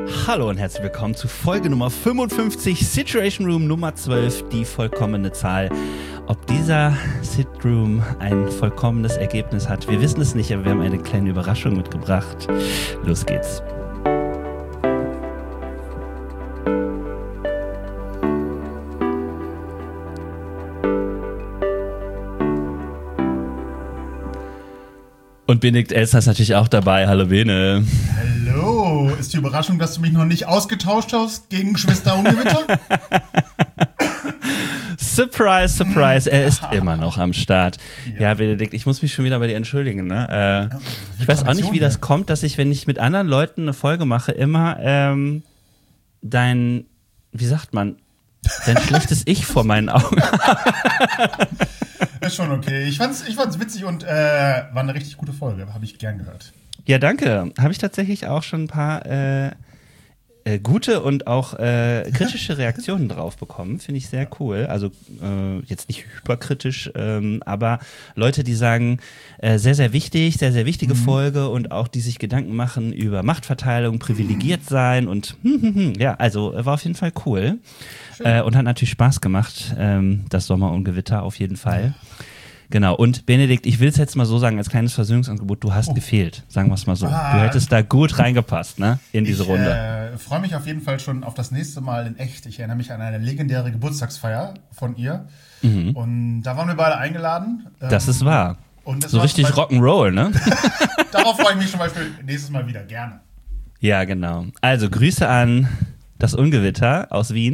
Hallo und herzlich willkommen zu Folge Nummer 55, Situation Room Nummer 12, die vollkommene Zahl. Ob dieser Sit Room ein vollkommenes Ergebnis hat, wir wissen es nicht, aber wir haben eine kleine Überraschung mitgebracht. Los geht's. Und Benedikt Elster ist natürlich auch dabei. Hallo Bene. Hallo. Ist die Überraschung, dass du mich noch nicht ausgetauscht hast gegen Schwester Ungewitter? Surprise, surprise. Er ist immer noch am Start. Ja, Benedikt, ich muss mich schon wieder bei dir entschuldigen. Ne? Ich weiß auch nicht, wie das kommt, dass ich, wenn ich mit anderen Leuten eine Folge mache, immer dein schlechtes Ich vor meinen Augen. Ist schon okay. Ich fand's witzig und war eine richtig gute Folge. Habe ich gern gehört. Ja, danke. Habe ich tatsächlich auch schon ein paar gute und auch kritische Reaktionen drauf bekommen. Finde ich sehr cool. Also jetzt nicht hyperkritisch, aber Leute, die sagen, sehr, sehr wichtig, sehr, sehr wichtige Folge und auch die sich Gedanken machen über Machtverteilung, privilegiert sein und ja, also war auf jeden Fall cool. Und hat natürlich Spaß gemacht, das Sommerungewitter auf jeden Fall. Genau, und Benedikt, ich will es jetzt mal so sagen, als kleines Versöhnungsangebot, du hast gefehlt, sagen wir es mal so. Du hättest da gut reingepasst, ne, in diese Runde. Ich freue mich auf jeden Fall schon auf das nächste Mal in echt. Ich erinnere mich an eine legendäre Geburtstagsfeier von ihr. Und da waren wir beide eingeladen. Das ist wahr. Und das so war richtig Rock'n'Roll, ne? Darauf freue ich mich zum Beispiel nächstes Mal wieder, gerne. Ja, genau. Also Grüße an das Ungewitter aus Wien.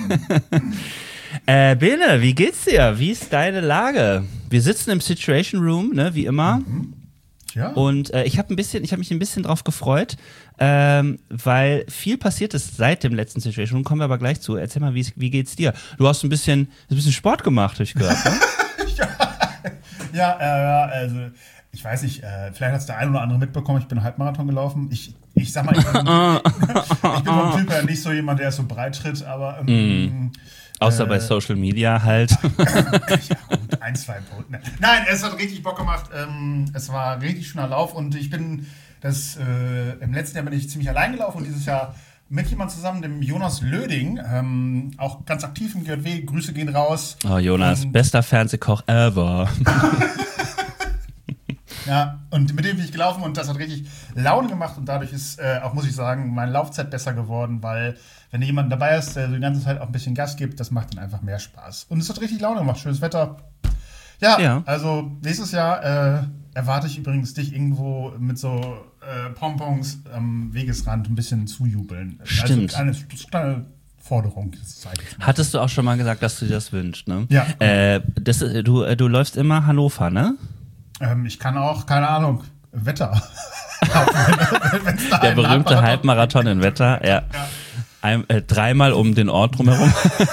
Bene, wie geht's dir? Wie ist deine Lage? Wir sitzen im Situation Room, ne, wie immer. Ja. Und ich habe mich ein bisschen drauf gefreut, weil viel passiert ist seit dem letzten Situation Room. Kommen wir aber gleich zu. Erzähl mal, wie geht's dir? Du hast ein bisschen Sport gemacht, habe ich gehört. Ne? Also ich weiß nicht, vielleicht hat es der ein oder andere mitbekommen, ich bin Halbmarathon gelaufen. Ich sag mal, ich bin vom Typ her nicht so jemand, der so breit tritt, aber außer bei Social Media halt. Ja, gut, 1, 2 Punkte. Nein, es hat richtig Bock gemacht. Es war ein richtig schöner Lauf und ich bin im letzten Jahr bin ich ziemlich allein gelaufen und dieses Jahr mit jemand zusammen, dem Jonas Löding, auch ganz aktiv im GJW. Grüße gehen raus. Oh, Jonas, bester Fernsehkoch ever. Ja, und mit dem bin ich gelaufen und das hat richtig Laune gemacht und dadurch ist auch, muss ich sagen, meine Laufzeit besser geworden, weil wenn jemand dabei ist, der so die ganze Zeit auch ein bisschen Gas gibt, das macht dann einfach mehr Spaß. Und es hat richtig Laune gemacht, schönes Wetter. Ja. Also nächstes Jahr erwarte ich übrigens dich irgendwo mit so Pompons am Wegesrand ein bisschen zujubeln. Stimmt. Also eine Forderung. Hattest du auch schon mal gesagt, dass du dir das wünschst, ne? Ja. Du läufst immer Hannover, ne? Ich kann auch, keine Ahnung, Wetter. Der berühmte Halbmarathon in Wetter, ja. 3-mal um den Ort drumherum.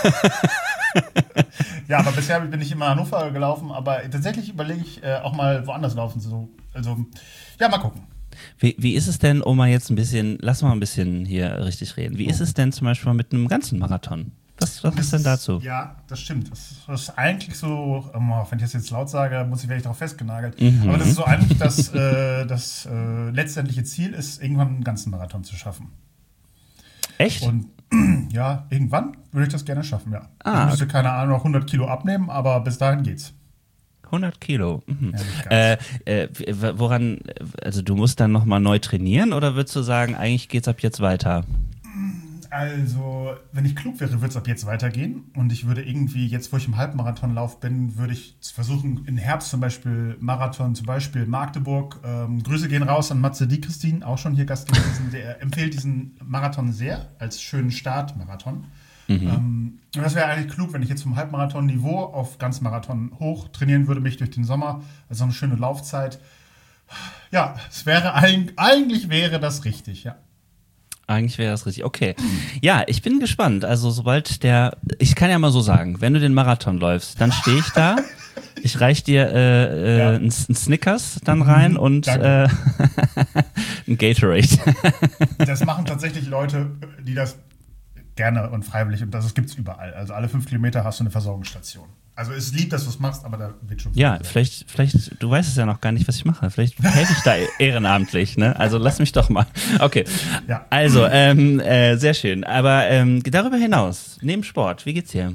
Ja, aber bisher bin ich immer in Hannover gelaufen, aber tatsächlich überlege ich auch mal woanders laufen zu. Also, ja, mal gucken. Wie ist es denn, lass mal ein bisschen hier richtig reden. Wie ist es denn zum Beispiel mit einem ganzen Marathon? Was ist denn dazu? Ja, das stimmt. Das ist eigentlich so, wenn ich das jetzt laut sage, werde ich darauf festgenagelt. Aber das ist so eigentlich das letztendliche Ziel ist, irgendwann einen ganzen Marathon zu schaffen. Echt? Und ja, irgendwann würde ich das gerne schaffen, ja. Ich müsste, keine Ahnung, noch 100 Kilo abnehmen, aber bis dahin geht's. 100 Kilo. Ja, woran, also du musst dann nochmal neu trainieren oder würdest du sagen, eigentlich geht's ab jetzt weiter? Also, wenn ich klug wäre, würde es ab jetzt weitergehen. Und ich würde irgendwie, jetzt wo ich im Halbmarathonlauf bin, würde ich versuchen, im Herbst zum Beispiel Marathon, zum Beispiel Magdeburg. Grüße gehen raus an Matze Di Christine, auch schon hier Gast gewesen. Der empfiehlt diesen Marathon sehr als schönen Startmarathon. Und das wäre eigentlich klug, wenn ich jetzt vom Halbmarathon-Niveau auf Ganzmarathon hoch trainieren würde, mich durch den Sommer. Also eine schöne Laufzeit. Ja, eigentlich wäre das richtig, ja. Eigentlich wäre das richtig. Okay. Ja, ich bin gespannt. Also ich kann ja mal so sagen, wenn du den Marathon läufst, dann stehe ich da, ich reich dir einen Snickers dann rein und ein Gatorade. Das machen tatsächlich Leute, die das gerne und freiwillig, und das gibt's überall. Also alle 5 Kilometer hast du eine Versorgungsstation. Also es ist lieb, dass du es machst, aber da wird schon... Ja, vielleicht, du weißt es ja noch gar nicht, was ich mache. Vielleicht helfe ich da ehrenamtlich, ne? Also lass mich doch mal. Okay, Ja. Also, sehr schön. Aber darüber hinaus, neben Sport, wie geht's dir?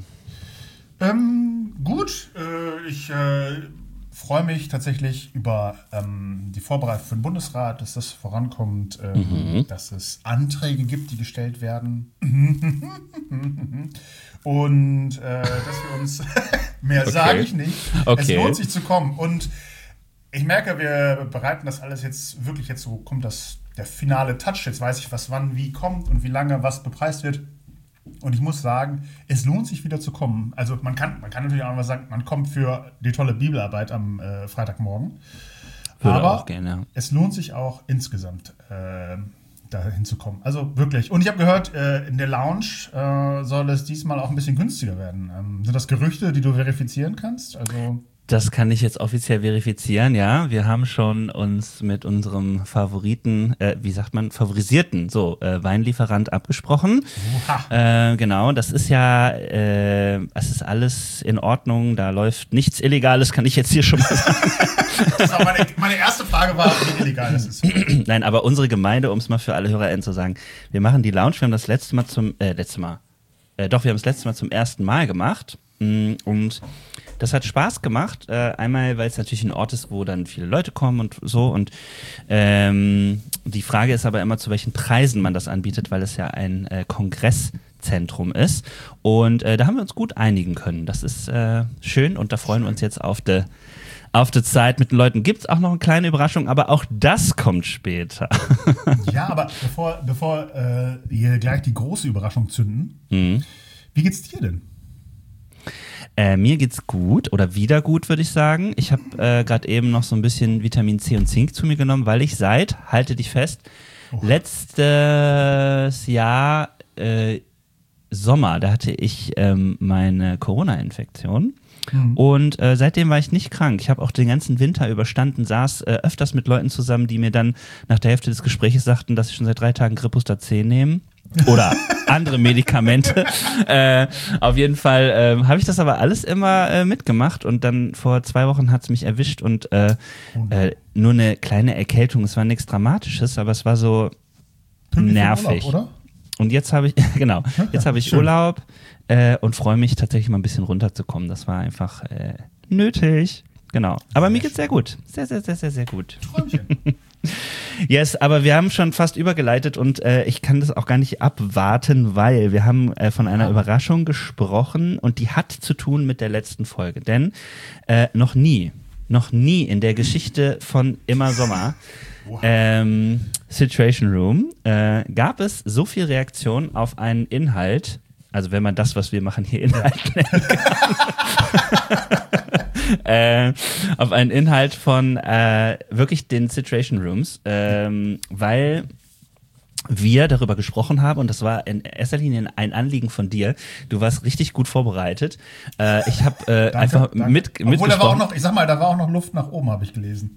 Gut, ich freue mich tatsächlich über die Vorbereitung für den Bundesrat, dass das vorankommt, dass es Anträge gibt, die gestellt werden. Und dass wir uns, mehr sage ich nicht, es lohnt sich zu kommen. Und ich merke, wir bereiten das alles jetzt wirklich, jetzt so kommt der finale Touch, jetzt weiß ich, was wann wie kommt und wie lange was bepreist wird. Und ich muss sagen, es lohnt sich wieder zu kommen. Also man kann natürlich auch mal sagen, man kommt für die tolle Bibelarbeit am Freitagmorgen. Aber auch gerne, ja. Es lohnt sich auch insgesamt dahin zu kommen. Also wirklich. Und ich habe gehört, in der Lounge soll es diesmal auch ein bisschen günstiger werden. Sind das Gerüchte, die du verifizieren kannst? Also das kann ich jetzt offiziell verifizieren, ja. Wir haben schon uns mit unserem favorisierten Weinlieferant abgesprochen. Genau, das ist ja, es ist alles in Ordnung, da läuft nichts Illegales, kann ich jetzt hier schon mal sagen. Das war meine erste Frage war, wie illegal das ist. Nein, aber unsere Gemeinde, um es mal für alle HörerInnen zu sagen, wir machen die Lounge, wir haben das letzte Mal wir haben das letzte Mal zum ersten Mal gemacht und das hat Spaß gemacht, einmal, weil es natürlich ein Ort ist, wo dann viele Leute kommen und so und die Frage ist aber immer, zu welchen Preisen man das anbietet, weil es ja ein Kongresszentrum ist und da haben wir uns gut einigen können. Das ist schön und da freuen wir uns jetzt auf die Zeit mit den Leuten. Gibt es auch noch eine kleine Überraschung, aber auch das kommt später. Ja, aber bevor wir gleich die große Überraschung zünden, wie geht's dir denn? Mir geht's gut oder wieder gut, würde ich sagen. Ich habe gerade eben noch so ein bisschen Vitamin C und Zink zu mir genommen, weil ich halte dich fest, letztes Jahr Sommer, da hatte ich meine Corona-Infektion. Und seitdem war ich nicht krank. Ich habe auch den ganzen Winter überstanden, saß öfters mit Leuten zusammen, die mir dann nach der Hälfte des Gesprächs sagten, dass sie schon seit 3 Tagen Grippuster 10 nehmen. Oder andere Medikamente. Auf jeden Fall habe ich das aber alles immer mitgemacht und dann vor 2 Wochen hat es mich erwischt und nur eine kleine Erkältung. Es war nichts Dramatisches, aber es war so nervig. Urlaub, oder? Und jetzt habe ich, Urlaub und freue mich tatsächlich mal ein bisschen runterzukommen. Das war einfach nötig. Genau. Aber mir geht's sehr gut. Sehr, sehr, sehr, sehr, sehr gut. Träumchen. Yes, aber wir haben schon fast übergeleitet und ich kann das auch gar nicht abwarten, weil wir haben von einer Überraschung gesprochen und die hat zu tun mit der letzten Folge. Denn noch nie in der Geschichte von Immer Sommer Situation Room gab es so viel Reaktion auf einen Inhalt, also wenn man das, was wir machen, hier Inhalt nennen kann, auf einen Inhalt von wirklich den Situation Rooms, weil wir darüber gesprochen haben und das war in erster Linie ein Anliegen von dir. Du warst richtig gut vorbereitet. Ich habe einfach mitgesprochen. Obwohl, da war auch noch Luft nach oben, habe ich gelesen.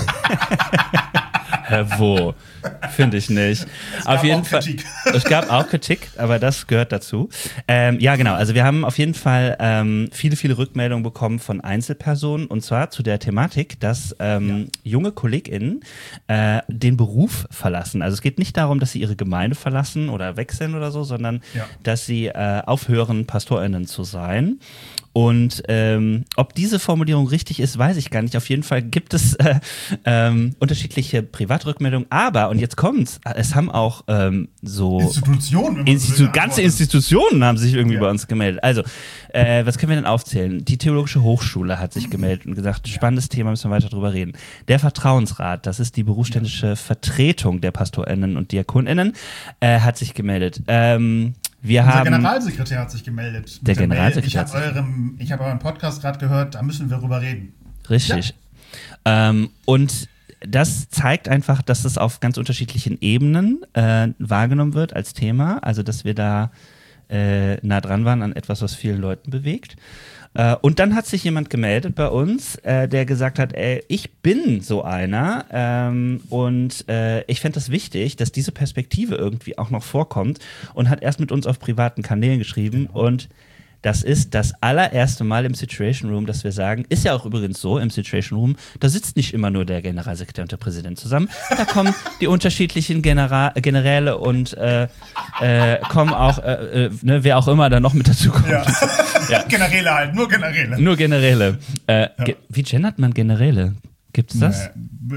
Wo? Finde ich nicht. Auf jeden Fall. Es gab auch Kritik, aber das gehört dazu. Ja, genau. Also wir haben auf jeden Fall viele, viele Rückmeldungen bekommen von Einzelpersonen und zwar zu der Thematik, dass junge KollegInnen den Beruf verlassen. Also es geht nicht darum, dass sie ihre Gemeinde verlassen oder wechseln oder so, sondern dass sie aufhören, PastorInnen zu sein. Und ob diese Formulierung richtig ist, weiß ich gar nicht. Auf jeden Fall gibt es unterschiedliche Privatrückmeldungen. Aber, und jetzt kommt's, es haben auch so Institutionen, ganze Institutionen haben sich irgendwie bei uns gemeldet. Also, was können wir denn aufzählen? Die Theologische Hochschule hat sich gemeldet und gesagt, spannendes Thema, müssen wir weiter drüber reden. Der Vertrauensrat, das ist die berufsständische Vertretung der PastorInnen und DiakonInnen, hat sich gemeldet. Unser Generalsekretär hat sich gemeldet. Der Generalsekretär. Ich habe euren Podcast gerade gehört, da müssen wir drüber reden. Richtig. Ja. Und das zeigt einfach, dass es auf ganz unterschiedlichen Ebenen wahrgenommen wird als Thema. Also, dass wir da nah dran waren an etwas, was vielen Leuten bewegt. Und dann hat sich jemand gemeldet bei uns, der gesagt hat, ich bin so einer und ich fände es wichtig, dass diese Perspektive irgendwie auch noch vorkommt und hat erst mit uns auf privaten Kanälen geschrieben und das ist das allererste Mal im Situation Room, dass wir sagen, ist ja auch übrigens so im Situation Room, da sitzt nicht immer nur der Generalsekretär und der Präsident zusammen, da kommen die unterschiedlichen Generäle und kommen auch, wer auch immer da noch mit dazu kommt. Ja. Ja. Generäle halt, nur Generäle. Nur Generäle. Wie gendert man Generäle? Gibt es das?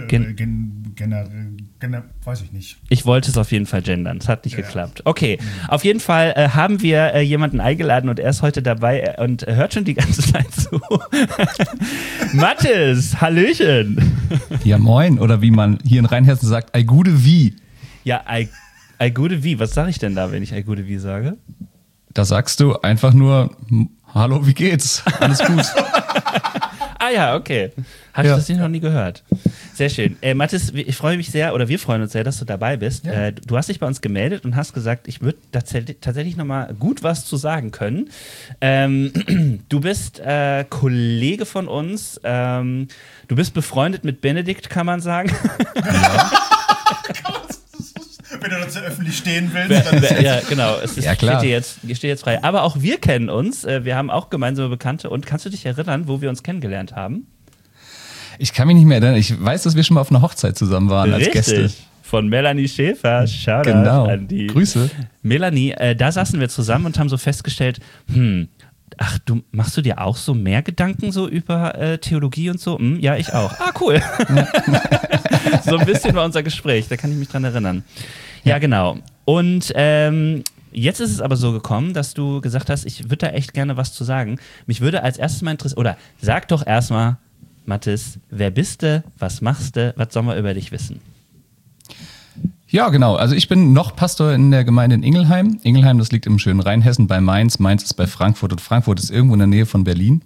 Weiß ich nicht. Ich wollte es auf jeden Fall gendern. Es hat nicht geklappt. Okay, auf jeden Fall haben wir jemanden eingeladen und er ist heute dabei und hört schon die ganze Zeit zu. Mathis, Hallöchen. Ja, moin. Oder wie man hier in Rheinhessen sagt, ei gude wie. Ja, ei gude wie. Was sage ich denn da, wenn ich ei gude wie sage? Da sagst du einfach nur, hallo, wie geht's? Alles gut. Ah ja, okay. Habe ich das noch nie gehört. Sehr schön. Mathis, ich freue mich sehr, oder wir freuen uns sehr, dass du dabei bist. Ja. Du hast dich bei uns gemeldet und hast gesagt, ich würde tatsächlich noch mal gut was zu sagen können. Du bist Kollege von uns. Du bist befreundet mit Benedikt, kann man sagen. Ja. Wenn du dazu öffentlich stehen willst. Dann ja, genau. Es ist, steht jetzt frei. Aber auch wir kennen uns. Wir haben auch gemeinsame Bekannte. Und kannst du dich erinnern, wo wir uns kennengelernt haben? Ich kann mich nicht mehr erinnern. Ich weiß, dass wir schon mal auf einer Hochzeit zusammen waren als Gäste. Von Melanie Schäfer. Shoutout an die. Grüße. Melanie, da saßen wir zusammen und haben so festgestellt, ach, machst du dir auch so mehr Gedanken so über Theologie und so? Ja, ich auch. Ah, cool. Ja. So ein bisschen war unser Gespräch, da kann ich mich dran erinnern. Ja, genau. Und jetzt ist es aber so gekommen, dass du gesagt hast, ich würde da echt gerne was zu sagen. Mich würde als erstes mal interessieren, oder sag doch erstmal, Mathis, wer bist du, was machst du, was sollen wir über dich wissen? Ja, genau. Also ich bin noch Pastor in der Gemeinde in Ingelheim. Ingelheim, das liegt im schönen Rheinhessen bei Mainz. Mainz ist bei Frankfurt und Frankfurt ist irgendwo in der Nähe von Berlin.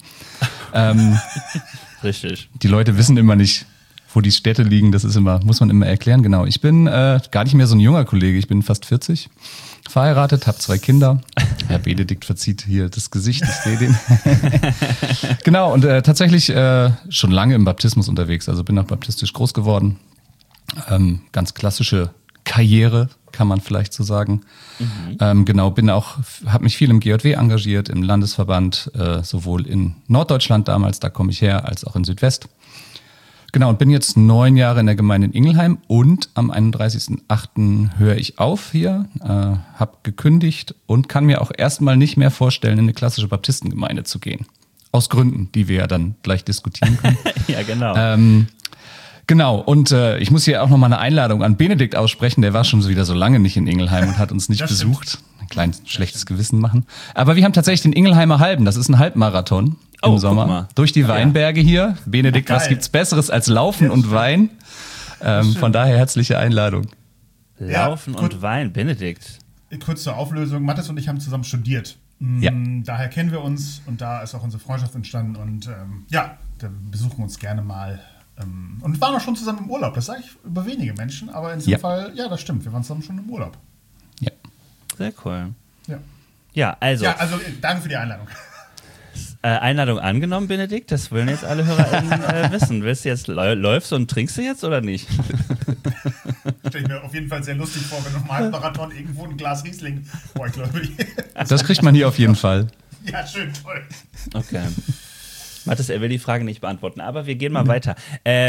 Richtig. Die Leute wissen immer nicht, wo die Städte liegen. Das ist immer, muss man immer erklären. Genau. Ich bin gar nicht mehr so ein junger Kollege. Ich bin fast 40, verheiratet, habe 2 Kinder. Herr Benedikt verzieht hier das Gesicht, ich sehe den. Genau. Und tatsächlich schon lange im Baptismus unterwegs. Also bin auch baptistisch groß geworden. Ganz klassische Karriere, kann man vielleicht so sagen. Genau, habe mich viel im GJW engagiert, im Landesverband, sowohl in Norddeutschland damals, da komme ich her, als auch in Südwest. Genau, und bin jetzt 9 Jahre in der Gemeinde in Ingelheim und am 31.08. höre ich auf hier, habe gekündigt und kann mir auch erstmal nicht mehr vorstellen, in eine klassische Baptistengemeinde zu gehen. Aus Gründen, die wir ja dann gleich diskutieren können. Ja, genau. Genau, und ich muss hier auch nochmal eine Einladung an Benedikt aussprechen, der war schon wieder so lange nicht in Ingelheim und hat uns nicht besucht. Ein kleines schlechtes Gewissen machen. Aber wir haben tatsächlich den Ingelheimer Halben, das ist ein Halbmarathon im Sommer. Durch die Weinberge hier. Benedikt, was gibt's Besseres als Laufen und Wein? Von daher herzliche Einladung. Laufen und Wein, Benedikt. Kurz zur Auflösung, Mathis und ich haben zusammen studiert. Ja. Daher kennen wir uns und da ist auch unsere Freundschaft entstanden und da besuchen wir uns gerne mal. Und waren auch schon zusammen im Urlaub. Das sage ich über wenige Menschen, aber in diesem Fall, ja, das stimmt. Wir waren zusammen schon im Urlaub. Ja. Sehr cool. Ja. Ja, also danke für die Einladung. Einladung angenommen, Benedikt. Das wollen jetzt alle HörerInnen wissen. Willst du jetzt läufst und trinkst du jetzt oder nicht? Stelle ich mir auf jeden Fall sehr lustig vor, wenn du im Halbmarathon irgendwo ein Glas Riesling. Boah, ich glaube. Das kriegt man hier auf jeden Fall. Ja, schön, toll. Okay. Mathis, er will die Frage nicht beantworten, aber wir gehen mal weiter.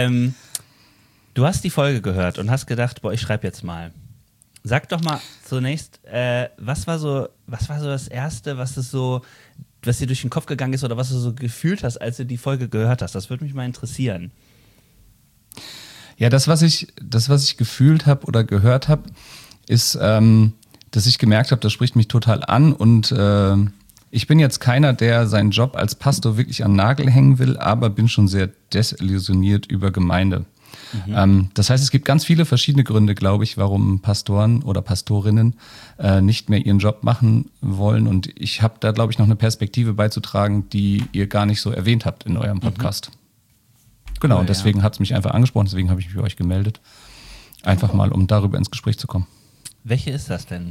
Du hast die Folge gehört und hast gedacht, ich schreibe jetzt mal. Sag doch mal zunächst, was war so das Erste, was dir durch den Kopf gegangen ist oder was du so gefühlt hast, als du die Folge gehört hast? Das würde mich mal interessieren. Ja, das, was ich gefühlt habe oder gehört habe, ist, dass ich gemerkt habe, das spricht mich total an und ich bin jetzt keiner, der seinen Job als Pastor wirklich an den Nagel hängen will, aber bin schon sehr desillusioniert über Gemeinde. Das heißt, es gibt ganz viele verschiedene Gründe, glaube ich, warum Pastoren oder Pastorinnen nicht mehr ihren Job machen wollen. Und ich habe da, glaube ich, noch eine Perspektive beizutragen, die ihr gar nicht so erwähnt habt in eurem Podcast. Genau, und deswegen hat es mich einfach angesprochen, deswegen habe ich mich bei euch gemeldet. Einfach mal, um darüber ins Gespräch zu kommen. Welche ist das denn?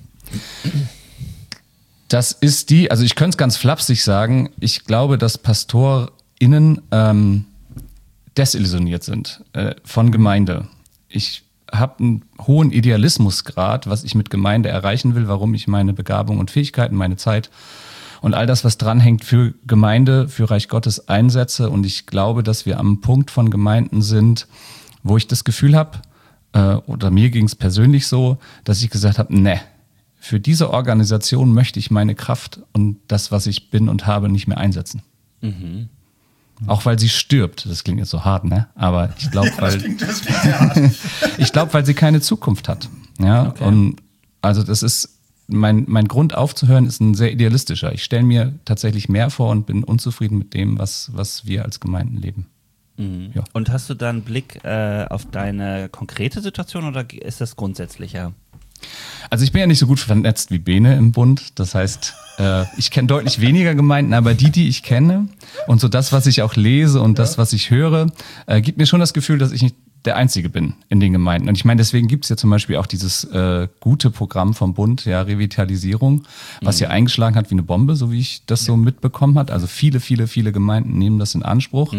Das ist also ich könnte es ganz flapsig sagen, ich glaube, dass PastorInnen desillusioniert sind von Gemeinde. Ich habe einen hohen Idealismusgrad, was ich mit Gemeinde erreichen will, warum ich meine Begabung und Fähigkeiten, meine Zeit und all das, was dranhängt, für Gemeinde, für Reich Gottes einsetze. Und ich glaube, dass wir am Punkt von Gemeinden sind, wo ich das Gefühl habe, oder mir ging es persönlich so, dass ich gesagt habe, ne, für diese Organisation möchte ich meine Kraft und das, was ich bin und habe, nicht mehr einsetzen. Mhm. Auch weil sie stirbt. Das klingt jetzt so hart, ne? Aber ich glaube, das klingt sehr hart. Ich glaube, weil sie keine Zukunft hat. Ja, okay. Und also das ist mein Grund aufzuhören ist ein sehr idealistischer. Ich stelle mir tatsächlich mehr vor und bin unzufrieden mit dem, was wir als Gemeinden leben. Mhm. Ja. Und hast du da einen Blick auf deine konkrete Situation oder ist das grundsätzlicher? Also ich bin ja nicht so gut vernetzt wie Bene im Bund. Das heißt, ich kenne deutlich weniger Gemeinden, aber die ich kenne und so das, was ich auch lese und das, was ich höre, gibt mir schon das Gefühl, dass ich nicht der Einzige bin in den Gemeinden. Und ich meine, deswegen gibt es ja zum Beispiel auch dieses gute Programm vom Bund, ja, Revitalisierung, was ja eingeschlagen hat wie eine Bombe, so wie ich das so mitbekommen habe. Also viele Gemeinden nehmen das in Anspruch.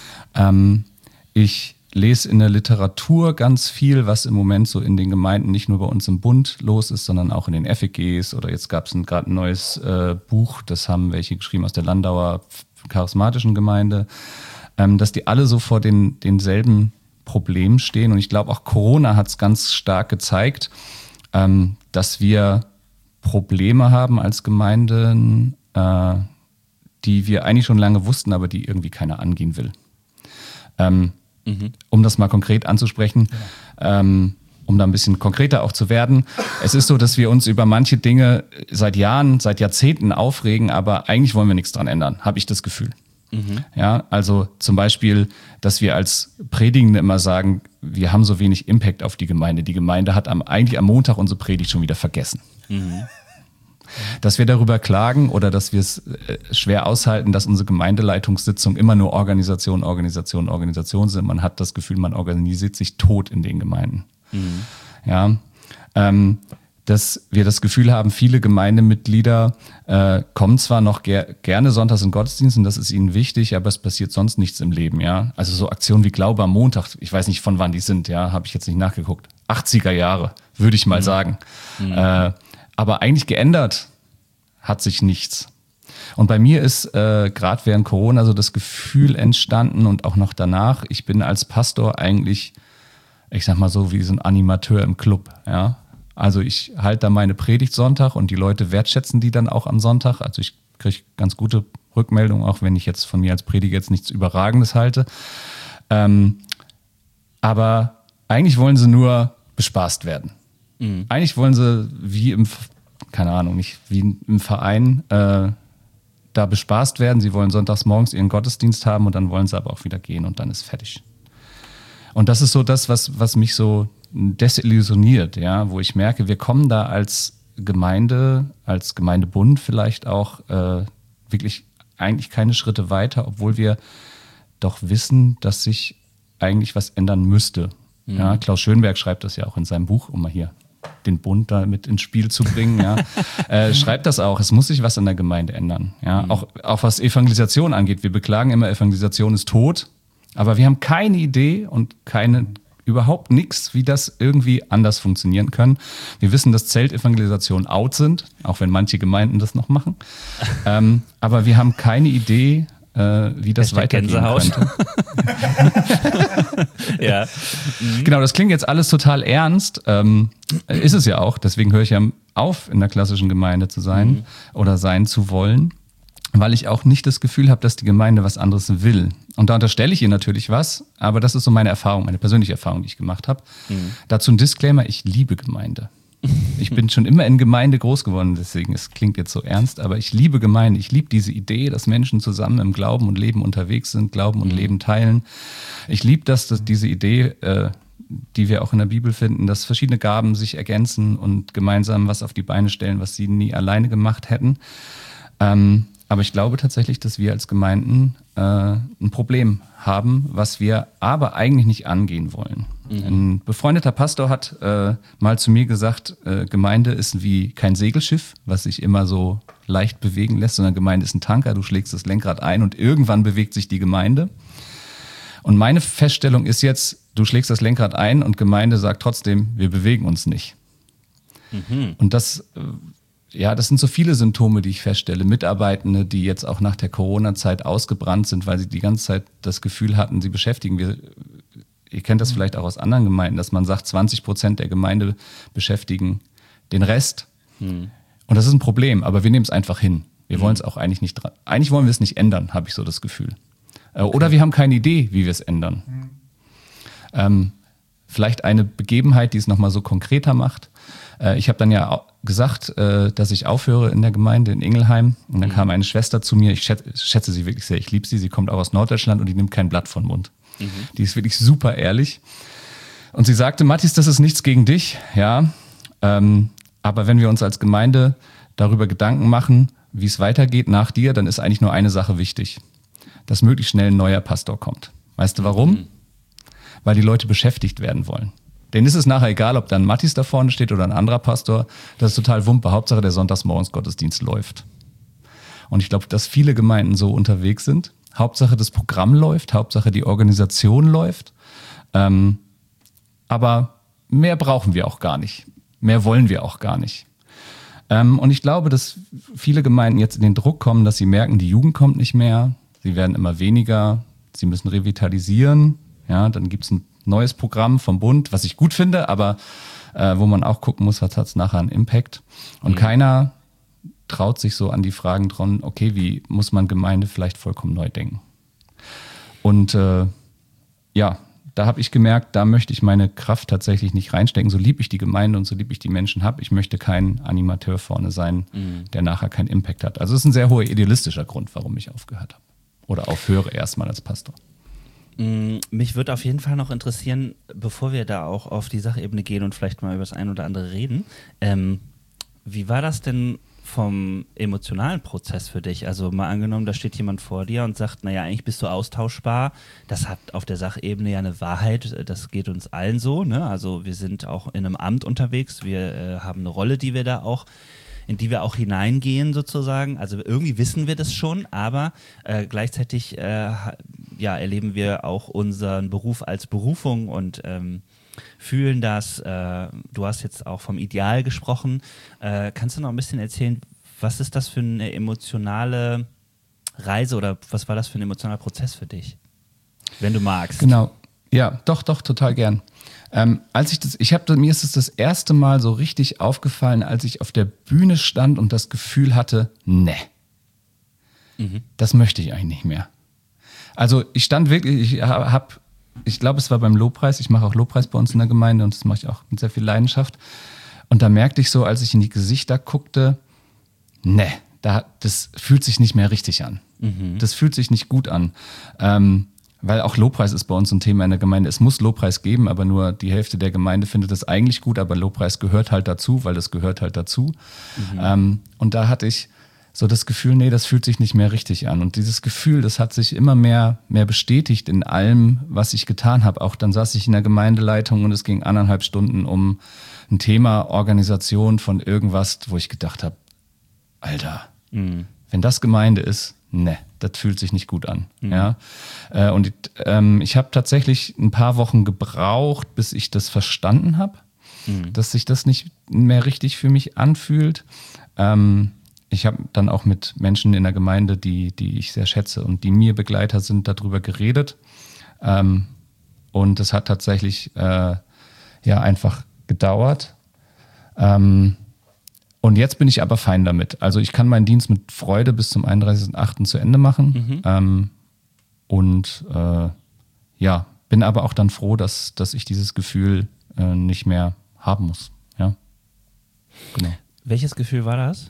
Ich lese in der Literatur ganz viel, was im Moment so in den Gemeinden nicht nur bei uns im Bund los ist, sondern auch in den FEGs oder jetzt gab es gerade ein neues Buch, das haben welche geschrieben aus der Landauer charismatischen Gemeinde, dass die alle so vor denselben Problemen stehen und ich glaube auch Corona hat es ganz stark gezeigt, dass wir Probleme haben als Gemeinden, die wir eigentlich schon lange wussten, aber die irgendwie keiner angehen will. Um das mal konkret anzusprechen, um da ein bisschen konkreter auch zu werden. Es ist so, dass wir uns über manche Dinge seit Jahren, seit Jahrzehnten aufregen, aber eigentlich wollen wir nichts dran ändern, habe ich das Gefühl. Ja, also zum Beispiel, dass wir als Predigende immer sagen, wir haben so wenig Impact auf die Gemeinde. Die Gemeinde hat eigentlich am Montag unsere Predigt schon wieder vergessen. Dass wir darüber klagen oder dass wir es schwer aushalten, dass unsere Gemeindeleitungssitzungen immer nur Organisation sind. Man hat das Gefühl, man organisiert sich tot in den Gemeinden. Ja, dass wir das Gefühl haben, viele Gemeindemitglieder kommen zwar noch gerne sonntags in Gottesdienst und das ist ihnen wichtig, aber es passiert sonst nichts im Leben. Ja, also so Aktionen wie Glaube am Montag, ich weiß nicht, von wann die sind, ja, habe ich jetzt nicht nachgeguckt. 80er Jahre, würde ich mal sagen. Aber eigentlich geändert hat sich nichts. Und bei mir ist gerade während Corona so das Gefühl entstanden und auch noch danach, ich bin als Pastor eigentlich, ich sag mal so, wie so ein Animateur im Club. Ja? Also ich halte da meine Predigt Sonntag und die Leute wertschätzen die dann auch am Sonntag. Also ich kriege ganz gute Rückmeldungen, auch wenn ich jetzt von mir als Prediger jetzt nichts Überragendes halte. Aber eigentlich wollen sie nur bespaßt werden. Eigentlich wollen sie wie im Verein da bespaßt werden. Sie wollen sonntags morgens ihren Gottesdienst haben und dann wollen sie aber auch wieder gehen und dann ist fertig. Und das ist so das, was mich so desillusioniert, ja, wo ich merke, wir kommen da als Gemeinde, als Gemeindebund vielleicht auch wirklich eigentlich keine Schritte weiter, obwohl wir doch wissen, dass sich eigentlich was ändern müsste. Ja, Klaus Schönberg schreibt das ja auch in seinem Buch, um mal hier den Bund da mit ins Spiel zu bringen, ja, schreibt das auch. Es muss sich was in der Gemeinde ändern. Ja, auch was Evangelisation angeht. Wir beklagen immer, Evangelisation ist tot, aber wir haben keine Idee und überhaupt nichts, wie das irgendwie anders funktionieren kann. Wir wissen, dass Zeltevangelisationen out sind, auch wenn manche Gemeinden das noch machen. Aber wir haben keine Idee, wie das weitergehen könnte. Ja. Genau, das klingt jetzt alles total ernst. Ist es ja auch. Deswegen höre ich ja auf, in der klassischen Gemeinde zu sein oder sein zu wollen, weil ich auch nicht das Gefühl habe, dass die Gemeinde was anderes will. Und da unterstelle ich ihr natürlich was, aber das ist so meine Erfahrung, meine persönliche Erfahrung, die ich gemacht habe. Dazu ein Disclaimer, ich liebe Gemeinde. Ich bin schon immer in Gemeinde groß geworden, deswegen, es klingt jetzt so ernst, aber ich liebe Gemeinde. Ich liebe diese Idee, dass Menschen zusammen im Glauben und Leben unterwegs sind, Glauben und Leben teilen. Ich liebe diese Idee, die wir auch in der Bibel finden, dass verschiedene Gaben sich ergänzen und gemeinsam was auf die Beine stellen, was sie nie alleine gemacht hätten. Aber ich glaube tatsächlich, dass wir als Gemeinden ein Problem haben, was wir aber eigentlich nicht angehen wollen. Ein befreundeter Pastor hat mal zu mir gesagt, Gemeinde ist wie kein Segelschiff, was sich immer so leicht bewegen lässt, sondern Gemeinde ist ein Tanker, du schlägst das Lenkrad ein und irgendwann bewegt sich die Gemeinde. Und meine Feststellung ist jetzt, du schlägst das Lenkrad ein und Gemeinde sagt trotzdem, wir bewegen uns nicht. Und das das sind so viele Symptome, die ich feststelle. Mitarbeitende, die jetzt auch nach der Corona-Zeit ausgebrannt sind, weil sie die ganze Zeit das Gefühl hatten, sie beschäftigen. Ihr kennt das vielleicht auch aus anderen Gemeinden, dass man sagt, 20% der Gemeinde beschäftigen den Rest. Und das ist ein Problem, aber wir nehmen es einfach hin. Wir wollen es auch eigentlich nicht eigentlich wollen wir es nicht ändern, habe ich so das Gefühl. Oder wir haben keine Idee, wie wir es ändern. Vielleicht eine Begebenheit, die es nochmal so konkreter macht. Ich habe dann ja gesagt, dass ich aufhöre in der Gemeinde in Ingelheim. Und dann kam eine Schwester zu mir, ich schätze sie wirklich sehr, ich liebe sie kommt auch aus Norddeutschland und die nimmt kein Blatt von Mund. Die ist wirklich super ehrlich. Und sie sagte, Mathis, das ist nichts gegen dich, ja. Aber wenn wir uns als Gemeinde darüber Gedanken machen, wie es weitergeht nach dir, dann ist eigentlich nur eine Sache wichtig. Dass möglichst schnell ein neuer Pastor kommt. Weißt du warum? Weil die Leute beschäftigt werden wollen. Denen ist es nachher egal, ob dann Mathis da vorne steht oder ein anderer Pastor. Das ist total Wumpe. Hauptsache der Sonntagsmorgensgottesdienst läuft. Und ich glaube, dass viele Gemeinden so unterwegs sind. Hauptsache das Programm läuft, Hauptsache die Organisation läuft. Aber mehr brauchen wir auch gar nicht. Mehr wollen wir auch gar nicht. Und ich glaube, dass viele Gemeinden jetzt in den Druck kommen, dass sie merken, die Jugend kommt nicht mehr. Sie werden immer weniger. Sie müssen revitalisieren. Ja, dann gibt es ein neues Programm vom Bund, was ich gut finde, aber wo man auch gucken muss, was hat es nachher einen Impact. Und keiner traut sich so an die Fragen dran, okay, wie muss man Gemeinde vielleicht vollkommen neu denken? Und da habe ich gemerkt, da möchte ich meine Kraft tatsächlich nicht reinstecken. So lieb ich die Gemeinde und so lieb ich die Menschen habe. Ich möchte kein Animateur vorne sein, der nachher keinen Impact hat. Also es ist ein sehr hoher idealistischer Grund, warum ich aufgehört habe. Oder aufhöre erstmal als Pastor. Mich würde auf jeden Fall noch interessieren, bevor wir da auch auf die Sachebene gehen und vielleicht mal über das ein oder andere reden, wie war das denn vom emotionalen Prozess für dich? Also mal angenommen, da steht jemand vor dir und sagt, naja, eigentlich bist du austauschbar. Das hat auf der Sachebene ja eine Wahrheit, das geht uns allen so, ne? Also wir sind auch in einem Amt unterwegs, wir haben eine Rolle, in die wir auch hineingehen sozusagen. Also irgendwie wissen wir das schon, aber gleichzeitig erleben wir auch unseren Beruf als Berufung und fühlen das. Du hast jetzt auch vom Ideal gesprochen. Kannst du noch ein bisschen erzählen, was ist das für eine emotionale Reise oder was war das für ein emotionaler Prozess für dich, wenn du magst? Genau, ja, doch, total gern. Mir ist es das erste Mal so richtig aufgefallen, als ich auf der Bühne stand und das Gefühl hatte, das möchte ich eigentlich nicht mehr. Also ich stand wirklich, ich glaube, es war beim Lobpreis, ich mache auch Lobpreis bei uns in der Gemeinde und das mache ich auch mit sehr viel Leidenschaft. Und da merkte ich so, als ich in die Gesichter guckte, das fühlt sich nicht mehr richtig an. Das fühlt sich nicht gut an. Weil auch Lobpreis ist bei uns ein Thema in der Gemeinde. Es muss Lobpreis geben, aber nur die Hälfte der Gemeinde findet es eigentlich gut, aber Lobpreis gehört halt dazu, weil das gehört halt dazu. Und da hatte ich so das Gefühl, das fühlt sich nicht mehr richtig an. Und dieses Gefühl, das hat sich immer mehr bestätigt in allem, was ich getan habe. Auch dann saß ich in der Gemeindeleitung und es ging 1,5 Stunden um ein Thema Organisation von irgendwas, wo ich gedacht habe, Alter, wenn das Gemeinde ist, das fühlt sich nicht gut an. Ja? Und ich habe tatsächlich ein paar Wochen gebraucht, bis ich das verstanden habe, dass sich das nicht mehr richtig für mich anfühlt. Ich habe dann auch mit Menschen in der Gemeinde, die ich sehr schätze und die mir Begleiter sind, darüber geredet. Und es hat tatsächlich einfach gedauert. Und jetzt bin ich aber fein damit. Also ich kann meinen Dienst mit Freude bis zum 31.08. zu Ende machen. Bin aber auch dann froh, dass ich dieses Gefühl nicht mehr haben muss. Ja, genau. Welches Gefühl war das?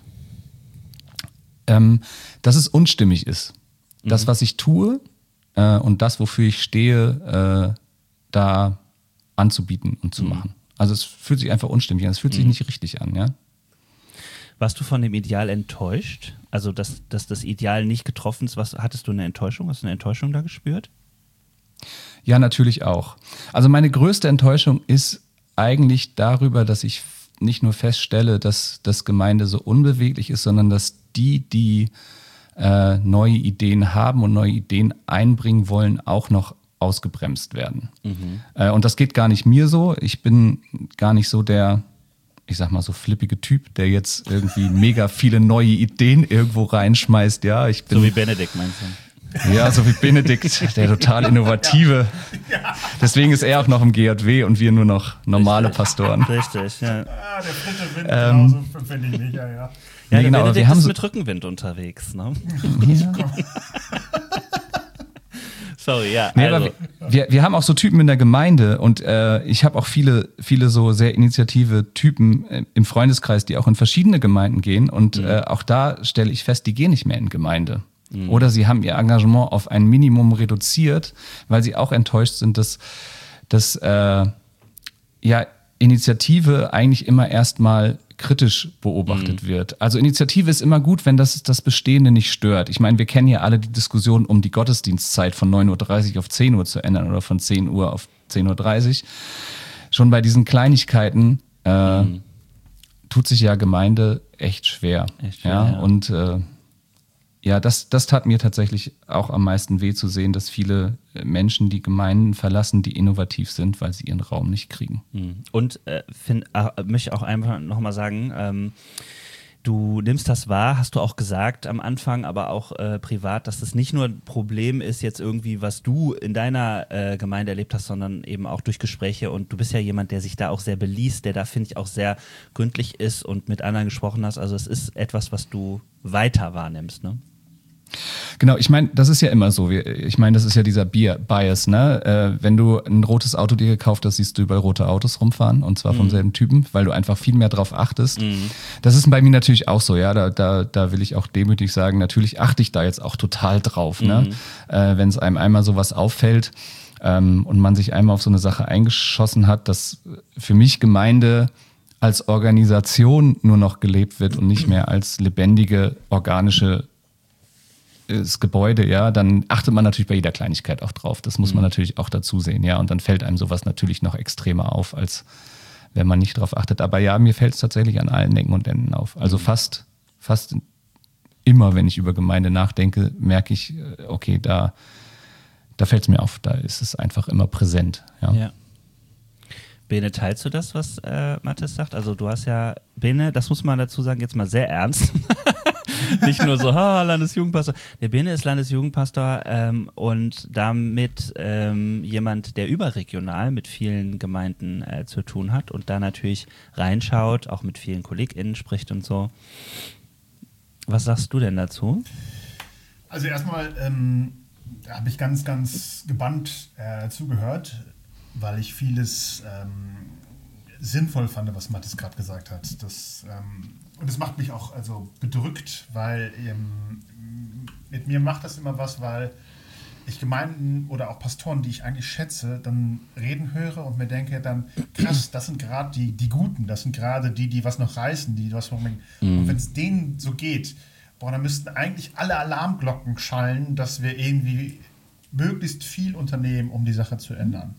Dass es unstimmig ist. Das, was ich tue und das, wofür ich stehe, da anzubieten und zu machen. Also es fühlt sich einfach unstimmig an. Es fühlt sich nicht richtig an, ja. Warst du von dem Ideal enttäuscht? Also, dass das Ideal nicht getroffen ist, hattest du eine Enttäuschung? Hast du eine Enttäuschung da gespürt? Ja, natürlich auch. Also meine größte Enttäuschung ist eigentlich darüber, dass ich nicht nur feststelle, dass das Gemeinde so unbeweglich ist, sondern dass die neue Ideen haben und neue Ideen einbringen wollen, auch noch ausgebremst werden. Und das geht gar nicht mir so. Ich bin gar nicht so der ich sag mal so flippige Typ, der jetzt irgendwie mega viele neue Ideen irgendwo reinschmeißt. Ja, ich bin So wie Benedikt, meinst du? Ja, so wie Benedikt, der total innovative. Deswegen ist er auch noch im GJW und wir nur noch normale Pastoren. Richtig, ja. Der dritte Wind, genauso finde ich nicht, ja. Ja, Nee, der genau, aber Benedikt wir haben ist so- mit Rückenwind unterwegs, ne? Ja. Sorry, ja. Nee, also. aber wir haben auch so Typen in der Gemeinde und ich habe auch viele so sehr initiative Typen im Freundeskreis, die auch in verschiedene Gemeinden gehen und auch da stelle ich fest, die gehen nicht mehr in Gemeinde. Oder sie haben ihr Engagement auf ein Minimum reduziert, weil sie auch enttäuscht sind, dass Initiative eigentlich immer erstmal kritisch beobachtet wird. Also Initiative ist immer gut, wenn das Bestehende nicht stört. Ich meine, wir kennen ja alle die Diskussion um die Gottesdienstzeit von 9:30 Uhr auf 10 Uhr zu ändern oder von 10 Uhr auf 10:30 Uhr. Schon bei diesen Kleinigkeiten tut sich ja Gemeinde echt schwer. Echt schwer, ja. ja. Und das tat mir tatsächlich auch am meisten weh zu sehen, dass viele Menschen die Gemeinden verlassen, die innovativ sind, weil sie ihren Raum nicht kriegen. Und möchte auch einfach nochmal sagen, du nimmst das wahr, hast du auch gesagt am Anfang, aber auch privat, dass das nicht nur ein Problem ist jetzt irgendwie, was du in deiner Gemeinde erlebt hast, sondern eben auch durch Gespräche und du bist ja jemand, der sich da auch sehr beliest, der da, finde ich, auch sehr gründlich ist und mit anderen gesprochen hast. Also es ist etwas, was du weiter wahrnimmst, ne? Genau, ich meine, das ist ja immer so. Ich meine, das ist ja dieser Bias, ne? Wenn du ein rotes Auto dir gekauft hast, siehst du überall rote Autos rumfahren und zwar vom selben Typen, weil du einfach viel mehr drauf achtest. Das ist bei mir natürlich auch so, ja. Da will ich auch demütig sagen, natürlich achte ich da jetzt auch total drauf, ne? Wenn es einem einmal sowas auffällt und man sich einmal auf so eine Sache eingeschossen hat, dass für mich Gemeinde als Organisation nur noch gelebt wird und nicht mehr als lebendige, organische das Gebäude, ja, dann achtet man natürlich bei jeder Kleinigkeit auch drauf. Das muss man natürlich auch dazu sehen, ja. Und dann fällt einem sowas natürlich noch extremer auf, als wenn man nicht drauf achtet. Aber ja, mir fällt es tatsächlich an allen Ecken und Enden auf. Also fast immer, wenn ich über Gemeinde nachdenke, merke ich, okay, da fällt es mir auf. Da ist es einfach immer präsent, ja. Ja. Bene, teilst du das, was Mathis sagt? Also du hast ja, Bene, das muss man dazu sagen, jetzt mal sehr ernst. Nicht nur so, Landesjugendpastor. Der Bene ist Landesjugendpastor und damit jemand, der überregional mit vielen Gemeinden zu tun hat und da natürlich reinschaut, auch mit vielen KollegInnen spricht und so. Was sagst du denn dazu? Also erstmal habe ich ganz, ganz gebannt zugehört, weil ich vieles sinnvoll fand, was Mathis gerade gesagt hat. Und das macht mich auch also bedrückt, weil mit mir macht das immer was, weil ich Gemeinden oder auch Pastoren, die ich eigentlich schätze, dann reden höre und mir denke dann, krass, das sind gerade die Guten, das sind gerade die was noch reißen, die was noch. Und wenn es denen so geht, dann müssten eigentlich alle Alarmglocken schallen, dass wir irgendwie möglichst viel unternehmen, um die Sache zu ändern.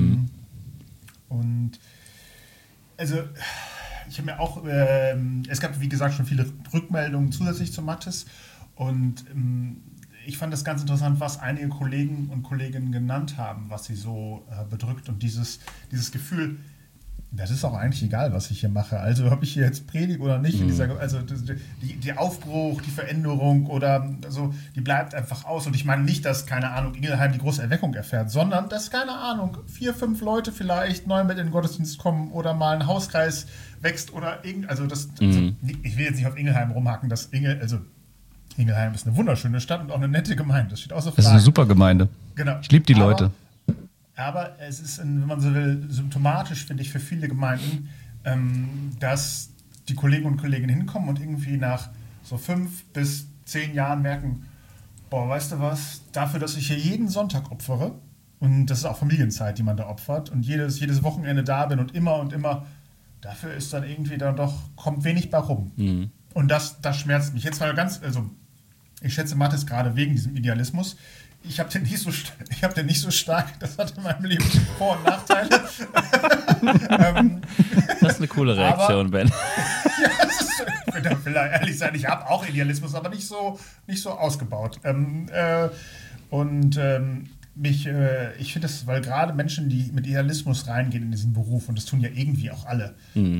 Und also ich habe mir auch, es gab wie gesagt schon viele Rückmeldungen zusätzlich zu Mathis und ich fand das ganz interessant, was einige Kollegen und Kolleginnen genannt haben, was sie so bedrückt und dieses Gefühl, das ist auch eigentlich egal, was ich hier mache. Also ob ich hier jetzt predige oder nicht, also die Aufbruch, die Veränderung oder so, die bleibt einfach aus. Und ich meine nicht, dass, keine Ahnung, Ingelheim die große Erweckung erfährt, sondern dass, keine Ahnung, 4, 5 Leute vielleicht neu mit in den Gottesdienst kommen oder mal ein Hauskreis wächst oder also ich will jetzt nicht auf Ingelheim rumhacken, Ingelheim ist eine wunderschöne Stadt und auch eine nette Gemeinde. Das steht außer Frage. Das ist eine super Gemeinde. Genau. Ich liebe die Leute. Aber es ist, wenn man so will, symptomatisch, finde ich, für viele Gemeinden, dass die Kollegen und Kolleginnen hinkommen und irgendwie nach so 5 bis 10 Jahren merken, boah, weißt du was, dafür, dass ich hier jeden Sonntag opfere, und das ist auch Familienzeit, die man da opfert, und jedes Wochenende da bin und immer, dafür ist dann irgendwie dann doch, kommt wenig bei rum. Und das schmerzt mich. Jetzt mal ich schätze Mathis gerade wegen diesem Idealismus. Ich habe den nicht so stark, das hat in meinem Leben Vor- und Nachteile. Das ist eine coole Reaktion, Ben. Ja, ich will da ehrlich sein, ich habe auch Idealismus, aber nicht so ausgebaut. ich finde das, weil gerade Menschen, die mit Idealismus reingehen in diesen Beruf, und das tun ja irgendwie auch alle,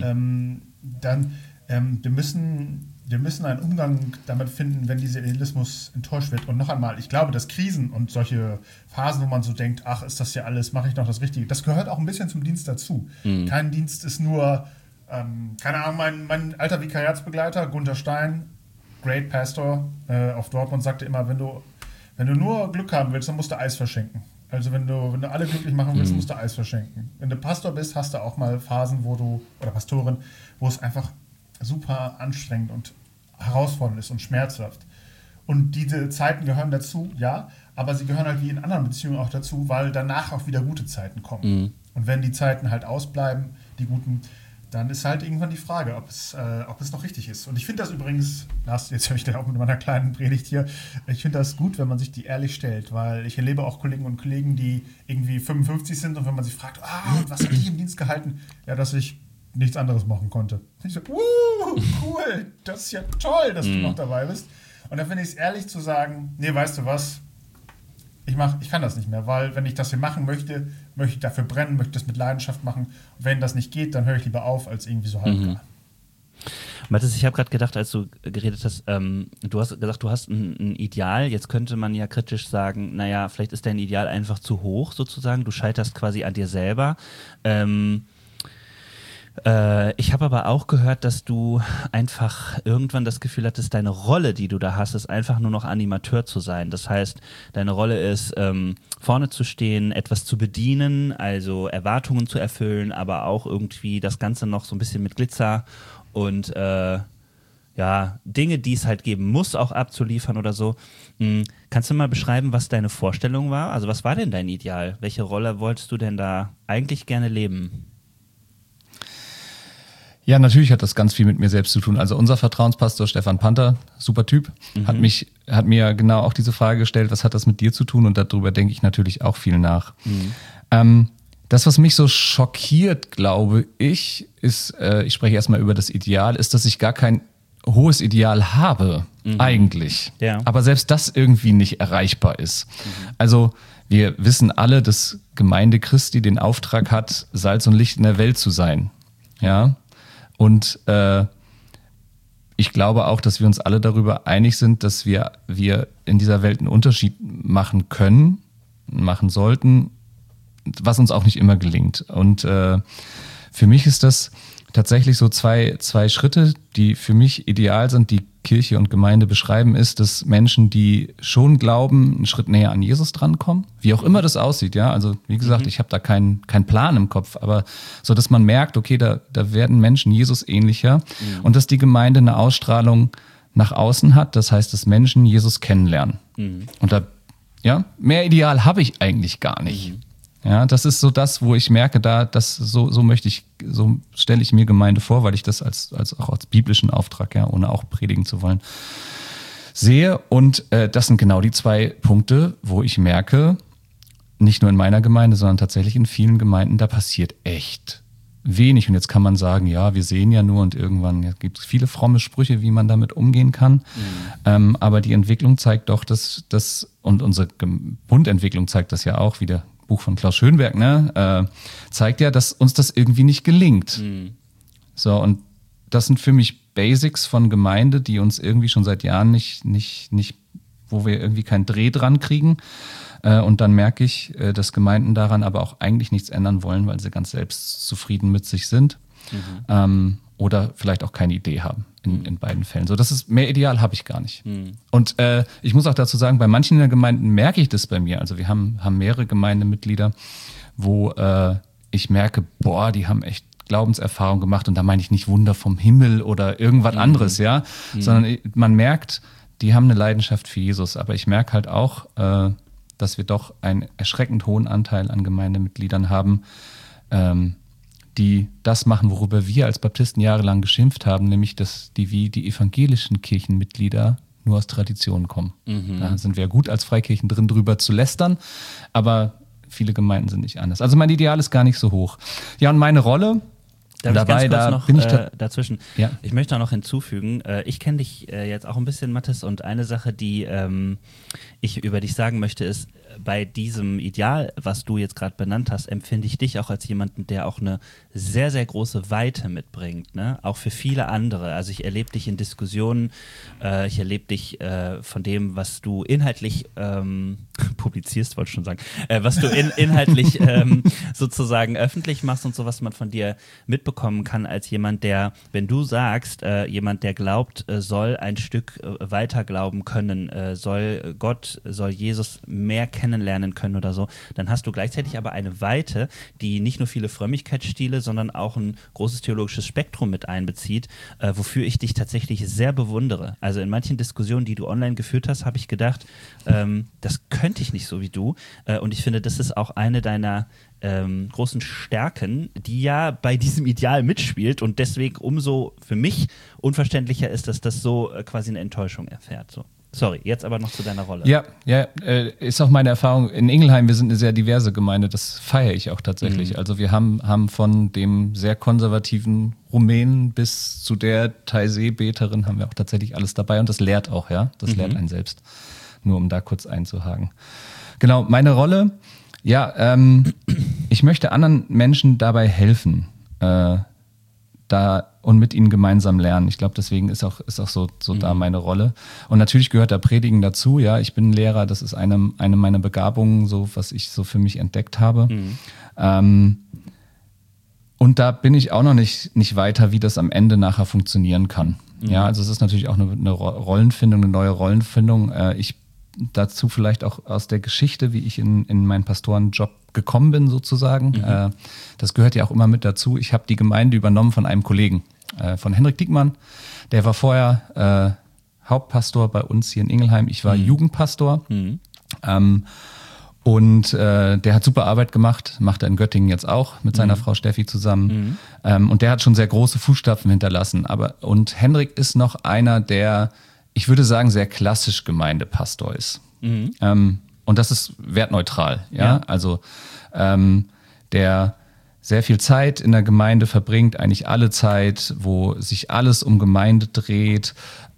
wir müssen einen Umgang damit finden, wenn dieser Idealismus enttäuscht wird. Und noch einmal, ich glaube, dass Krisen und solche Phasen, wo man so denkt, ach, ist das ja alles, mache ich noch das Richtige, das gehört auch ein bisschen zum Dienst dazu. Kein Dienst ist nur, keine Ahnung, mein alter Vikariatsbegleiter, Gunther Stein, Great Pastor auf Dortmund, sagte immer, wenn du nur Glück haben willst, dann musst du Eis verschenken. Also wenn du alle glücklich machen willst, musst du Eis verschenken. Wenn du Pastor bist, hast du auch mal Phasen, oder Pastorin, wo es einfach super anstrengend und herausfordernd ist und schmerzhaft. Und diese Zeiten gehören dazu, ja, aber sie gehören halt wie in anderen Beziehungen auch dazu, weil danach auch wieder gute Zeiten kommen. Und wenn die Zeiten halt ausbleiben, die guten, dann ist halt irgendwann die Frage, ob es noch richtig ist. Und ich finde das übrigens, Lars, jetzt höre ich da auch mit meiner kleinen Predigt hier, ich finde das gut, wenn man sich die ehrlich stellt, weil ich erlebe auch Kolleginnen und Kollegen, die irgendwie 55 sind, und wenn man sich fragt, und was hat die im Dienst gehalten? Ja, dass ich nichts anderes machen konnte. Und ich so, cool, das ist ja toll, dass du noch dabei bist. Und dann finde ich es ehrlich zu sagen, nee, weißt du was, ich kann das nicht mehr, weil wenn ich das hier machen möchte ich dafür brennen, möchte das mit Leidenschaft machen. Und wenn das nicht geht, dann höre ich lieber auf, als irgendwie so halbgar. Mathis, ich habe gerade gedacht, als du geredet hast, du hast gesagt, du hast ein Ideal. Jetzt könnte man ja kritisch sagen, naja, vielleicht ist dein Ideal einfach zu hoch sozusagen. Du scheiterst quasi an dir selber. Ich habe aber auch gehört, dass du einfach irgendwann das Gefühl hattest, deine Rolle, die du da hast, ist einfach nur noch Animateur zu sein. Das heißt, deine Rolle ist, vorne zu stehen, etwas zu bedienen, also Erwartungen zu erfüllen, aber auch irgendwie das Ganze noch so ein bisschen mit Glitzer und Dinge, die es halt geben muss, auch abzuliefern oder so. Kannst du mal beschreiben, was deine Vorstellung war? Also was war denn dein Ideal? Welche Rolle wolltest du denn da eigentlich gerne leben? Ja, natürlich hat das ganz viel mit mir selbst zu tun. Also unser Vertrauenspastor Stefan Panther, super Typ, hat mir genau auch diese Frage gestellt, was hat das mit dir zu tun? Und darüber denke ich natürlich auch viel nach. Das, was mich so schockiert, glaube ich, ist, ich spreche erstmal über das Ideal, ist, dass ich gar kein hohes Ideal habe, eigentlich. Ja. Aber selbst das irgendwie nicht erreichbar ist. Also wir wissen alle, dass Gemeinde Christi den Auftrag hat, Salz und Licht in der Welt zu sein. Ja. Und ich glaube auch, dass wir uns alle darüber einig sind, dass wir in dieser Welt einen Unterschied machen können, machen sollten, was uns auch nicht immer gelingt. Und für mich ist das tatsächlich so zwei Schritte, die für mich ideal sind, die Kirche und Gemeinde beschreiben, ist, dass Menschen, die schon glauben, einen Schritt näher an Jesus drankommen, wie auch immer das aussieht, ja, also wie gesagt, ich habe da keinen Plan im Kopf, aber so, dass man merkt, okay, da werden Menschen Jesus ähnlicher und dass die Gemeinde eine Ausstrahlung nach außen hat, das heißt, dass Menschen Jesus kennenlernen. Und da, ja, mehr Ideal habe ich eigentlich gar nicht. Ja, das ist so das, wo ich merke, so stelle ich mir Gemeinde vor, weil ich das auch als biblischen Auftrag, ja, ohne auch predigen zu wollen, sehe. Und das sind genau die zwei Punkte, wo ich merke, nicht nur in meiner Gemeinde, sondern tatsächlich in vielen Gemeinden, da passiert echt wenig. Und jetzt kann man sagen, ja, wir sehen ja nur und irgendwann gibt es viele fromme Sprüche, wie man damit umgehen kann. Aber die Entwicklung zeigt doch, und unsere Bundentwicklung zeigt das ja auch wieder, Buch von Klaus Schönberg, zeigt ja, dass uns das irgendwie nicht gelingt. So, und das sind für mich Basics von Gemeinde, die uns irgendwie schon seit Jahren nicht, wo wir irgendwie keinen Dreh dran kriegen. Und dann merke ich, dass Gemeinden daran aber auch eigentlich nichts ändern wollen, weil sie ganz selbstzufrieden mit sich sind. Oder vielleicht auch keine Idee haben in beiden Fällen. So, das ist mehr Ideal habe ich gar nicht. Und ich muss auch dazu sagen, bei manchen der Gemeinden merke ich das bei mir. Also wir haben mehrere Gemeindemitglieder, wo ich merke, boah, die haben echt Glaubenserfahrung gemacht und da meine ich nicht Wunder vom Himmel oder irgendwas anderes, ja, sondern man merkt, die haben eine Leidenschaft für Jesus. Aber ich merke halt auch, dass wir doch einen erschreckend hohen Anteil an Gemeindemitgliedern haben, die das machen, worüber wir als Baptisten jahrelang geschimpft haben, nämlich, dass die wie die evangelischen Kirchenmitglieder nur aus Tradition kommen. Da sind wir gut als Freikirchen drin, drüber zu lästern, aber viele Gemeinden sind nicht anders. Also mein Ideal ist gar nicht so hoch. Ja, und meine Rolle dazwischen. Ja. Ich möchte auch noch hinzufügen, ich kenne dich jetzt auch ein bisschen, Mathis, und eine Sache, die ich über dich sagen möchte, ist, bei diesem Ideal, was du jetzt gerade benannt hast, empfinde ich dich auch als jemanden, der auch eine sehr, sehr große Weite mitbringt, ne? Auch für viele andere. Also ich erlebe dich in Diskussionen, ich erlebe dich von dem, was du inhaltlich publizierst, wollte ich schon sagen, was du inhaltlich sozusagen öffentlich machst und so, was man von dir mitbekommen kann als jemand, der, wenn du sagst, jemand, der glaubt, soll ein Stück weiter glauben können, soll Gott, soll Jesus mehr kennenlernen können oder so, dann hast du gleichzeitig aber eine Weite, die nicht nur viele Frömmigkeitsstile, sondern auch ein großes theologisches Spektrum mit einbezieht, wofür ich dich tatsächlich sehr bewundere. Also in manchen Diskussionen, die du online geführt hast, habe ich gedacht, das könnte ich nicht so wie du. Und ich finde, das ist auch eine deiner großen Stärken, die ja bei diesem Ideal mitspielt und deswegen umso für mich unverständlicher ist, dass das so quasi eine Enttäuschung erfährt. So. Sorry, jetzt aber noch zu deiner Rolle. Ja, ist auch meine Erfahrung. In Ingelheim, wir sind eine sehr diverse Gemeinde, das feiere ich auch tatsächlich. Mhm. Also wir haben von dem sehr konservativen Rumänen bis zu der Taizé-Beterin haben wir auch tatsächlich alles dabei und das lehrt auch, ja. Das lehrt einen selbst. Nur um da kurz einzuhaken. Genau, meine Rolle, ja, ich möchte anderen Menschen dabei helfen, da und mit ihnen gemeinsam lernen. Ich glaube, deswegen ist auch so da meine Rolle. Und natürlich gehört da Predigen dazu. Ja, ich bin Lehrer, das ist eine meiner Begabungen, so was ich so für mich entdeckt habe. Und da bin ich auch noch nicht weiter, wie das am Ende nachher funktionieren kann. Ja, also es ist natürlich auch eine Rollenfindung, eine neue Rollenfindung. Ich dazu vielleicht auch aus der Geschichte, wie ich in meinen Pastorenjob gekommen bin sozusagen. Das gehört ja auch immer mit dazu. Ich habe die Gemeinde übernommen von einem Kollegen, von Henrik Diekmann. Der war vorher Hauptpastor bei uns hier in Ingelheim. Ich war Jugendpastor. Und der hat super Arbeit gemacht, macht er in Göttingen jetzt auch mit seiner Frau Steffi zusammen. Und der hat schon sehr große Fußstapfen hinterlassen. Und Henrik ist noch einer, der, ich würde sagen, sehr klassisch Gemeindepastor ist. Und das ist wertneutral. Ja? Also der sehr viel Zeit in der Gemeinde verbringt, eigentlich alle Zeit, wo sich alles um Gemeinde dreht,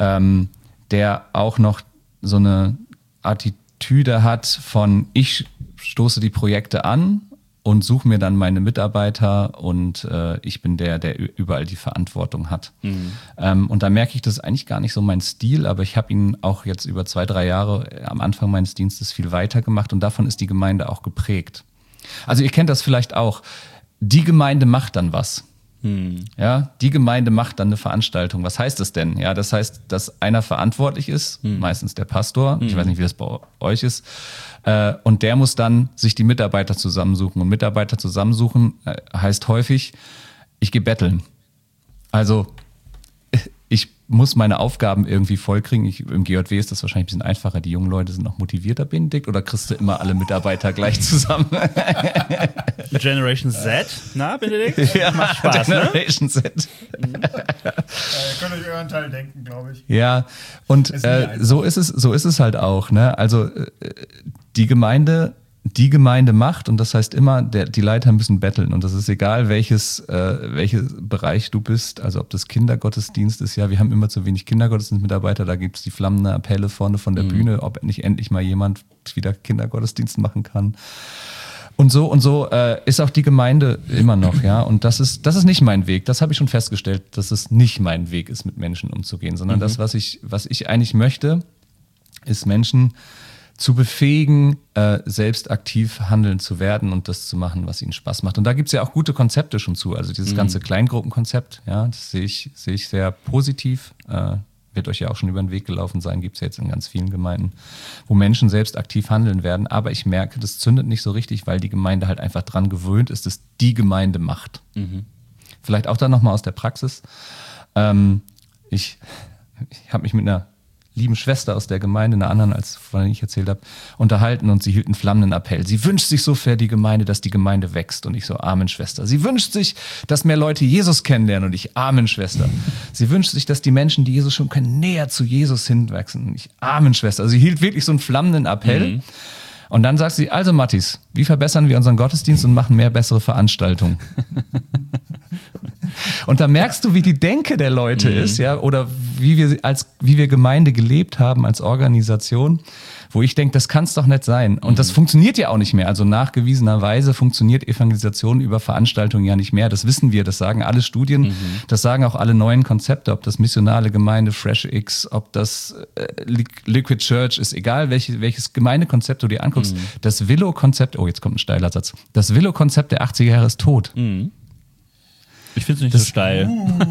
der auch noch so eine Attitüde hat von, ich stoße die Projekte an und suche mir dann meine Mitarbeiter und ich bin der überall die Verantwortung hat. Und da merke ich, das ist eigentlich gar nicht so mein Stil, aber ich habe ihn auch jetzt über 2-3 Jahre am Anfang meines Dienstes viel weiter gemacht und davon ist die Gemeinde auch geprägt. Also ihr kennt das vielleicht auch. Die Gemeinde macht dann was. Ja, die Gemeinde macht dann eine Veranstaltung. Was heißt das denn? Ja, das heißt, dass einer verantwortlich ist, meistens der Pastor. Ich weiß nicht, wie das bei euch ist. Und der muss dann sich die Mitarbeiter zusammensuchen. Und Mitarbeiter zusammensuchen heißt häufig, ich gehe betteln. Also ich muss meine Aufgaben irgendwie vollkriegen. Im GJW ist das wahrscheinlich ein bisschen einfacher. Die jungen Leute sind noch motivierter, Benedikt, oder kriegst du immer alle Mitarbeiter gleich zusammen? Generation Z, na, Benedikt? Ja, macht Spaß, Generation ne? Z. Könnt euch euren Teil denken, glaube ich. Ja, und so ist es halt auch. Ne? Also die Gemeinde macht, und das heißt immer, die Leiter müssen betteln. Und das ist egal, welches Bereich du bist, also ob das Kindergottesdienst ist. Ja, wir haben immer zu wenig Kindergottesdienstmitarbeiter, da gibt es die flammenden Appelle vorne von der Bühne, ob nicht endlich mal jemand wieder Kindergottesdienst machen kann. Und so ist auch die Gemeinde immer noch, ja. Und das ist nicht mein Weg. Das habe ich schon festgestellt, dass es nicht mein Weg ist, mit Menschen umzugehen, sondern das, was ich eigentlich möchte, ist Menschen zu befähigen, selbst aktiv handeln zu werden und das zu machen, was ihnen Spaß macht. Und da gibt's ja auch gute Konzepte schon zu. Also dieses ganze Kleingruppenkonzept, ja, das sehe ich sehr positiv. Wird euch ja auch schon über den Weg gelaufen sein, gibt's ja jetzt in ganz vielen Gemeinden, wo Menschen selbst aktiv handeln werden. Aber ich merke, das zündet nicht so richtig, weil die Gemeinde halt einfach dran gewöhnt ist, dass die Gemeinde macht. Vielleicht auch dann nochmal aus der Praxis. Ich habe mich mit einer lieben Schwester aus der Gemeinde, einer anderen, als von der ich erzählt habe, unterhalten und sie hielt einen flammenden Appell. Sie wünscht sich so für die Gemeinde, dass die Gemeinde wächst. Und ich so, Amen, Schwester. Sie wünscht sich, dass mehr Leute Jesus kennenlernen. Und ich, Amen, Schwester. Sie wünscht sich, dass die Menschen, die Jesus schon kennen, näher zu Jesus hinwachsen. Und ich, Amen, Schwester. Also sie hielt wirklich so einen flammenden Appell. Und dann sagt sie, also Mattis, wie verbessern wir unseren Gottesdienst und machen mehr bessere Veranstaltungen? Und da merkst du, wie die Denke der Leute ist, ja, oder wie wir Gemeinde gelebt haben als Organisation, wo ich denke, das kann es doch nicht sein. Und das funktioniert ja auch nicht mehr. Also nachgewiesenerweise funktioniert Evangelisation über Veranstaltungen ja nicht mehr. Das wissen wir, das sagen alle Studien, das sagen auch alle neuen Konzepte, ob das missionale Gemeinde, FreshX, ob das Liquid Church ist, egal welches Gemeindekonzept du dir anguckst. Das Willow-Konzept, oh, jetzt kommt ein steiler Satz, das Willow-Konzept der 80er Jahre ist tot. Ich finde es nicht so steil.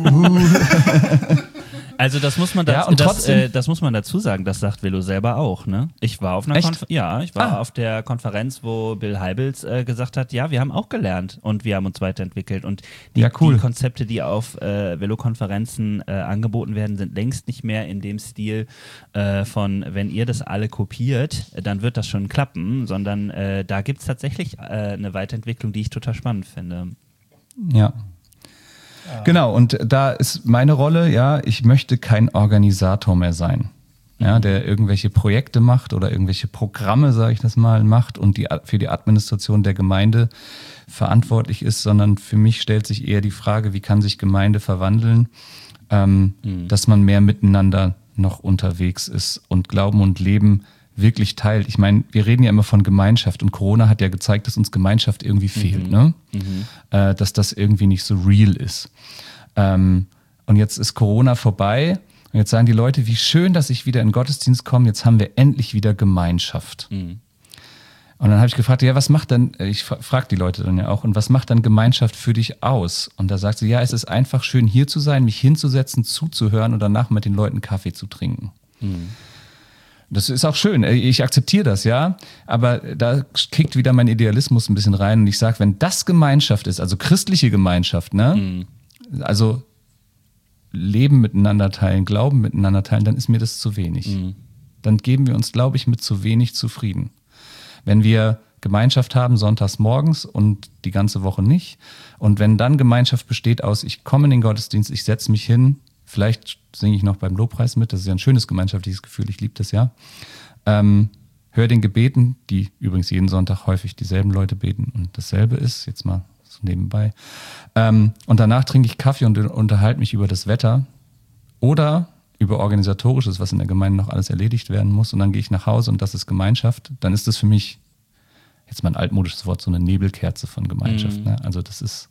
Also das muss man das muss man dazu sagen, das sagt Willow selber auch, ne? Ich war auf einer auf der Konferenz, wo Bill Hybels gesagt hat, ja, wir haben auch gelernt und wir haben uns weiterentwickelt und die Konzepte, die auf Willow-Konferenzen angeboten werden, sind längst nicht mehr in dem Stil von, wenn ihr das alle kopiert, dann wird das schon klappen, sondern da gibt es tatsächlich eine Weiterentwicklung, die ich total spannend finde. Ja. Genau, und da ist meine Rolle, ja, ich möchte kein Organisator mehr sein, ja, der irgendwelche Projekte macht oder irgendwelche Programme, sage ich das mal, macht und für die Administration der Gemeinde verantwortlich ist, sondern für mich stellt sich eher die Frage, wie kann sich Gemeinde verwandeln, dass man mehr miteinander noch unterwegs ist und Glauben und Leben wirklich teilt. Ich meine, wir reden ja immer von Gemeinschaft und Corona hat ja gezeigt, dass uns Gemeinschaft irgendwie fehlt, ne? Dass das irgendwie nicht so real ist. Und jetzt ist Corona vorbei und jetzt sagen die Leute, wie schön, dass ich wieder in den Gottesdienst komme, jetzt haben wir endlich wieder Gemeinschaft. Und dann habe ich gefragt, ja, was macht dann, ich frage die Leute dann ja auch, und was macht dann Gemeinschaft für dich aus? Und da sagt sie, ja, es ist einfach schön hier zu sein, mich hinzusetzen, zuzuhören und danach mit den Leuten Kaffee zu trinken. Das ist auch schön, ich akzeptiere das, ja, aber da kickt wieder mein Idealismus ein bisschen rein und ich sage, wenn das Gemeinschaft ist, also christliche Gemeinschaft, ne, also Leben miteinander teilen, Glauben miteinander teilen, dann ist mir das zu wenig. Dann geben wir uns, glaube ich, mit zu wenig zufrieden. Wenn wir Gemeinschaft haben sonntags morgens und die ganze Woche nicht und wenn dann Gemeinschaft besteht aus, ich komme in den Gottesdienst, ich setze mich hin, vielleicht singe ich noch beim Lobpreis mit, das ist ja ein schönes gemeinschaftliches Gefühl, ich liebe das ja. Höre den Gebeten, die übrigens jeden Sonntag häufig dieselben Leute beten und dasselbe ist, jetzt mal so nebenbei. Und danach trinke ich Kaffee und unterhalte mich über das Wetter oder über Organisatorisches, was in der Gemeinde noch alles erledigt werden muss und dann gehe ich nach Hause und das ist Gemeinschaft, dann ist das für mich, jetzt mal ein altmodisches Wort, so eine Nebelkerze von Gemeinschaft. Ne? Also das ist,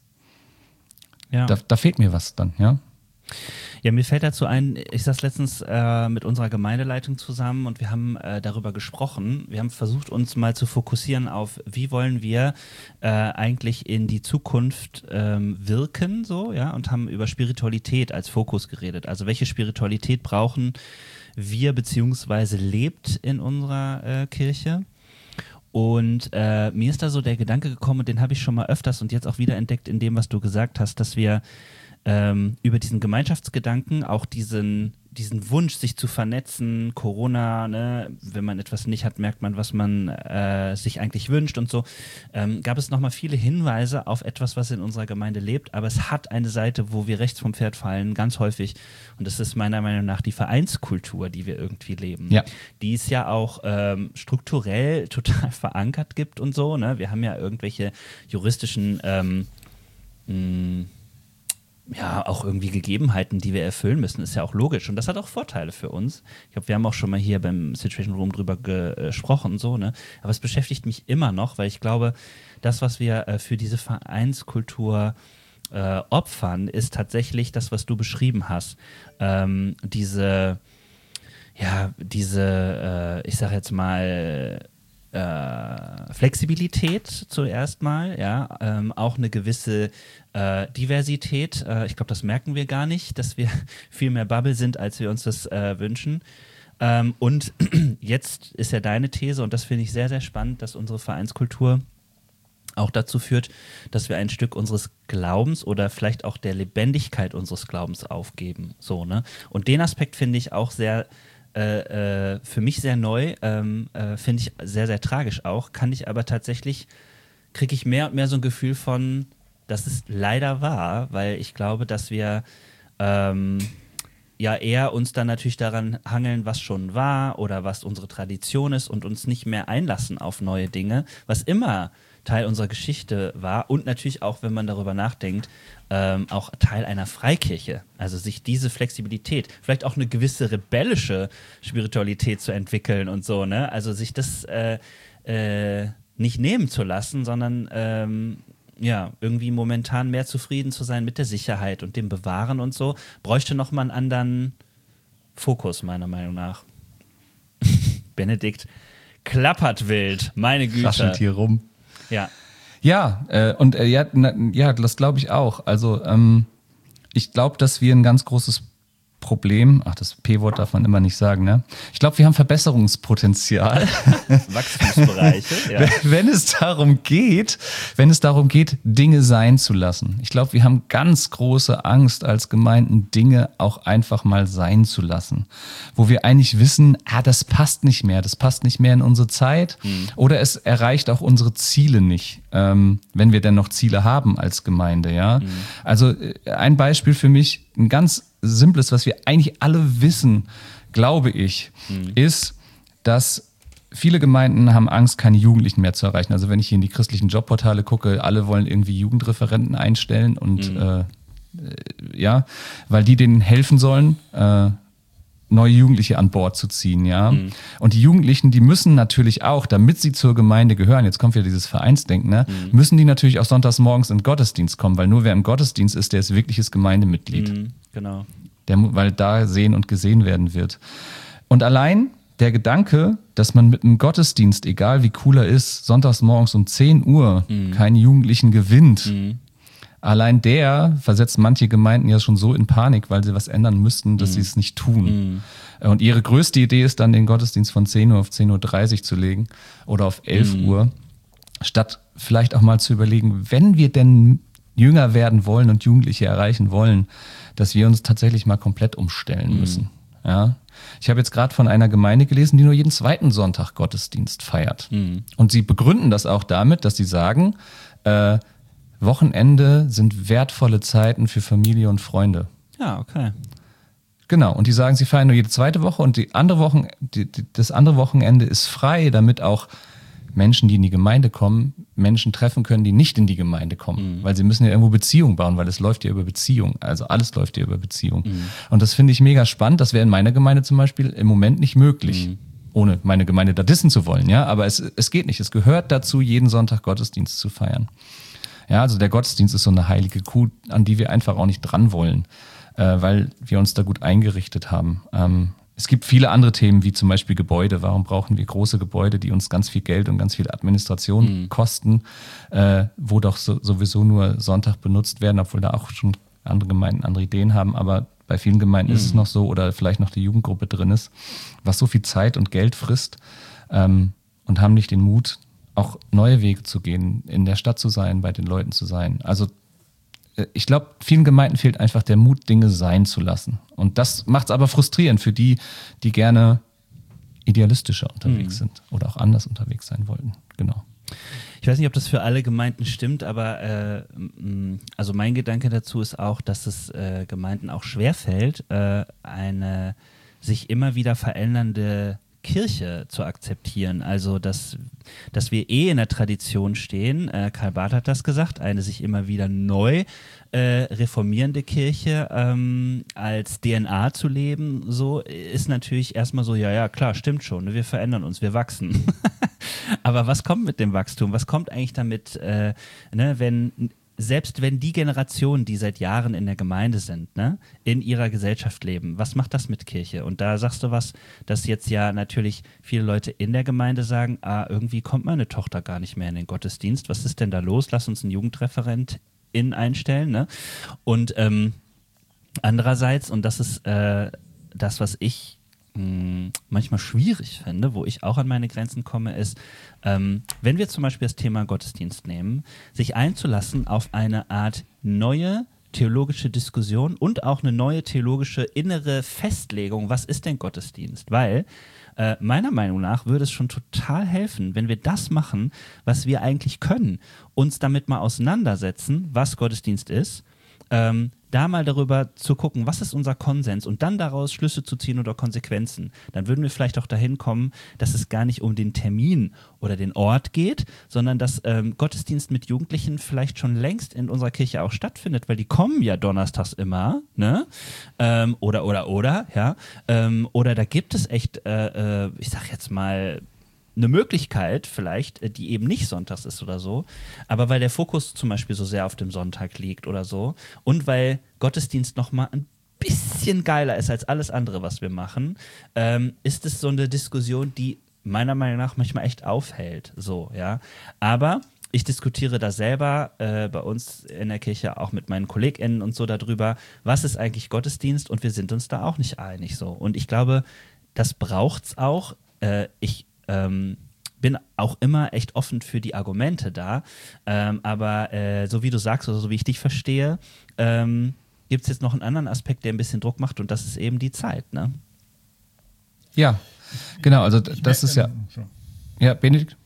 da fehlt mir was dann, ja. Ja, mir fällt dazu ein, ich saß letztens mit unserer Gemeindeleitung zusammen und wir haben darüber gesprochen. Wir haben versucht, uns mal zu fokussieren auf, wie wollen wir eigentlich in die Zukunft wirken, so, ja, und haben über Spiritualität als Fokus geredet. Also welche Spiritualität brauchen wir beziehungsweise lebt in unserer Kirche? Und mir ist da so der Gedanke gekommen, und den habe ich schon mal öfters und jetzt auch wieder entdeckt in dem, was du gesagt hast, dass wir über diesen Gemeinschaftsgedanken, auch diesen Wunsch, sich zu vernetzen, Corona, ne, wenn man etwas nicht hat, merkt man, was man sich eigentlich wünscht und so, gab es nochmal viele Hinweise auf etwas, was in unserer Gemeinde lebt, aber es hat eine Seite, wo wir rechts vom Pferd fallen, ganz häufig, und das ist meiner Meinung nach die Vereinskultur, die wir irgendwie leben, die es ja auch strukturell total verankert gibt und so, ne, wir haben ja irgendwelche juristischen auch irgendwie Gegebenheiten, die wir erfüllen müssen, ist ja auch logisch. Und das hat auch Vorteile für uns. Ich glaube, wir haben auch schon mal hier beim Situation Room drüber gesprochen, so, ne? Aber es beschäftigt mich immer noch, weil ich glaube, das, was wir für diese Vereinskultur opfern, ist tatsächlich das, was du beschrieben hast. Diese, ich sag jetzt mal, Flexibilität zuerst mal, ja, auch eine gewisse Diversität. Ich glaube, das merken wir gar nicht, dass wir viel mehr Bubble sind, als wir uns das wünschen. Und jetzt ist ja deine These, und das finde ich sehr, sehr spannend, dass unsere Vereinskultur auch dazu führt, dass wir ein Stück unseres Glaubens oder vielleicht auch der Lebendigkeit unseres Glaubens aufgeben. So, ne? Und den Aspekt finde ich auch sehr für mich sehr neu, finde ich sehr, sehr tragisch auch, kann ich aber tatsächlich, kriege ich mehr und mehr so ein Gefühl von, das ist leider wahr, weil ich glaube, dass wir eher uns dann natürlich daran hangeln, was schon war oder was unsere Tradition ist und uns nicht mehr einlassen auf neue Dinge, was immer Teil unserer Geschichte war und natürlich auch, wenn man darüber nachdenkt, auch Teil einer Freikirche. Also sich diese Flexibilität, vielleicht auch eine gewisse rebellische Spiritualität zu entwickeln und so, ne? Also sich das nicht nehmen zu lassen, sondern irgendwie momentan mehr zufrieden zu sein mit der Sicherheit und dem Bewahren und so, bräuchte nochmal einen anderen Fokus, meiner Meinung nach. Benedikt klappert wild, meine Güte. Raschelt hier rum. Ja. Ja, das glaube ich auch. Also ich glaube, dass wir ein ganz großes Problem, das P-Wort darf man immer nicht sagen, ne? Ich glaube, wir haben Verbesserungspotenzial. Wachstumsbereiche, ja. Wenn es darum geht, Dinge sein zu lassen. Ich glaube, wir haben ganz große Angst als Gemeinden, Dinge auch einfach mal sein zu lassen. Wo wir eigentlich wissen, das passt nicht mehr in unsere Zeit oder es erreicht auch unsere Ziele nicht, wenn wir denn noch Ziele haben als Gemeinde, ja. Also ein Beispiel für mich, ein ganz simples, was wir eigentlich alle wissen, glaube ich, ist, dass viele Gemeinden haben Angst, keine Jugendlichen mehr zu erreichen. Also wenn ich hier in die christlichen Jobportale gucke, alle wollen irgendwie Jugendreferenten einstellen und weil die denen helfen sollen, neue Jugendliche an Bord zu ziehen, ja. Und die Jugendlichen, die müssen natürlich auch, damit sie zur Gemeinde gehören, jetzt kommt wieder dieses Vereinsdenken, ne, müssen die natürlich auch sonntags morgens in den Gottesdienst kommen, weil nur wer im Gottesdienst ist, der ist wirkliches Gemeindemitglied. Genau. Weil da sehen und gesehen werden wird. Und allein der Gedanke, dass man mit einem Gottesdienst, egal wie cool er ist, sonntags morgens um 10 Uhr keine Jugendlichen gewinnt, allein der versetzt manche Gemeinden ja schon so in Panik, weil sie was ändern müssten, dass sie es nicht tun. Und ihre größte Idee ist dann, den Gottesdienst von 10 Uhr auf 10.30 Uhr zu legen oder auf 11 Uhr, statt vielleicht auch mal zu überlegen, wenn wir denn jünger werden wollen und Jugendliche erreichen wollen, dass wir uns tatsächlich mal komplett umstellen müssen. Ja? Ich habe jetzt gerade von einer Gemeinde gelesen, die nur jeden zweiten Sonntag Gottesdienst feiert. Und sie begründen das auch damit, dass sie sagen, Wochenende sind wertvolle Zeiten für Familie und Freunde. Ja, okay. Genau, und die sagen, sie feiern nur jede zweite Woche und das andere Wochenende ist frei, damit auch Menschen, die in die Gemeinde kommen, Menschen treffen können, die nicht in die Gemeinde kommen. Weil sie müssen ja irgendwo Beziehung bauen, weil es läuft ja über Beziehung. Also alles läuft ja über Beziehung. Und das finde ich mega spannend. Das wäre in meiner Gemeinde zum Beispiel im Moment nicht möglich. Ohne meine Gemeinde da dissen zu wollen, ja. Aber es geht nicht. Es gehört dazu, jeden Sonntag Gottesdienst zu feiern. Ja, also der Gottesdienst ist so eine heilige Kuh, an die wir einfach auch nicht dran wollen, weil wir uns da gut eingerichtet haben. Es gibt viele andere Themen, wie zum Beispiel Gebäude. Warum brauchen wir große Gebäude, die uns ganz viel Geld und ganz viel Administration kosten, wo doch sowieso nur Sonntag benutzt werden, obwohl da auch schon andere Gemeinden andere Ideen haben. Aber bei vielen Gemeinden ist es noch so, oder vielleicht noch die Jugendgruppe drin ist, was so viel Zeit und Geld frisst, und haben nicht den Mut, auch neue Wege zu gehen, in der Stadt zu sein, bei den Leuten zu sein. Also ich glaube, vielen Gemeinden fehlt einfach der Mut, Dinge sein zu lassen. Und das macht es aber frustrierend für die, die gerne idealistischer unterwegs sind oder auch anders unterwegs sein wollten. Genau. Ich weiß nicht, ob das für alle Gemeinden stimmt, aber also mein Gedanke dazu ist auch, dass es Gemeinden auch schwerfällt, eine sich immer wieder verändernde Kirche zu akzeptieren. Also, dass wir in der Tradition stehen, Karl Barth hat das gesagt, eine sich immer wieder neu reformierende Kirche als DNA zu leben, so ist natürlich erstmal so, ja, klar, stimmt schon, wir verändern uns, wir wachsen. Aber was kommt mit dem Wachstum? Was kommt eigentlich damit, selbst wenn die Generationen, die seit Jahren in der Gemeinde sind, ne, in ihrer Gesellschaft leben, was macht das mit Kirche? Und da sagst du was, dass jetzt ja natürlich viele Leute in der Gemeinde sagen, irgendwie kommt meine Tochter gar nicht mehr in den Gottesdienst, was ist denn da los? Lass uns einen Jugendreferent einstellen. Ne? Und andererseits, und das ist das, was ich manchmal schwierig finde, wo ich auch an meine Grenzen komme, ist, wenn wir zum Beispiel das Thema Gottesdienst nehmen, sich einzulassen auf eine Art neue theologische Diskussion und auch eine neue theologische innere Festlegung, was ist denn Gottesdienst? Weil meiner Meinung nach würde es schon total helfen, wenn wir das machen, was wir eigentlich können, uns damit mal auseinandersetzen, was Gottesdienst ist, da mal darüber zu gucken, was ist unser Konsens und dann daraus Schlüsse zu ziehen oder Konsequenzen. Dann würden wir vielleicht auch dahin kommen, dass es gar nicht um den Termin oder den Ort geht, sondern dass Gottesdienst mit Jugendlichen vielleicht schon längst in unserer Kirche auch stattfindet, weil die kommen ja donnerstags immer, ne? Oder, ja. Oder da gibt es echt, ich sag jetzt mal, eine Möglichkeit vielleicht, die eben nicht sonntags ist oder so, aber weil der Fokus zum Beispiel so sehr auf dem Sonntag liegt oder so und weil Gottesdienst nochmal ein bisschen geiler ist als alles andere, was wir machen, ist es so eine Diskussion, die meiner Meinung nach manchmal echt aufhält, so, ja, aber ich diskutiere da selber bei uns in der Kirche auch mit meinen KollegInnen und so darüber, was ist eigentlich Gottesdienst und wir sind uns da auch nicht einig so und ich glaube, das braucht's auch, bin auch immer echt offen für die Argumente da, aber so wie du sagst oder so wie ich dich verstehe, gibt es jetzt noch einen anderen Aspekt, der ein bisschen Druck macht und das ist eben die Zeit, ne? Ja, genau, also das ist ja... Ja, Benedikt?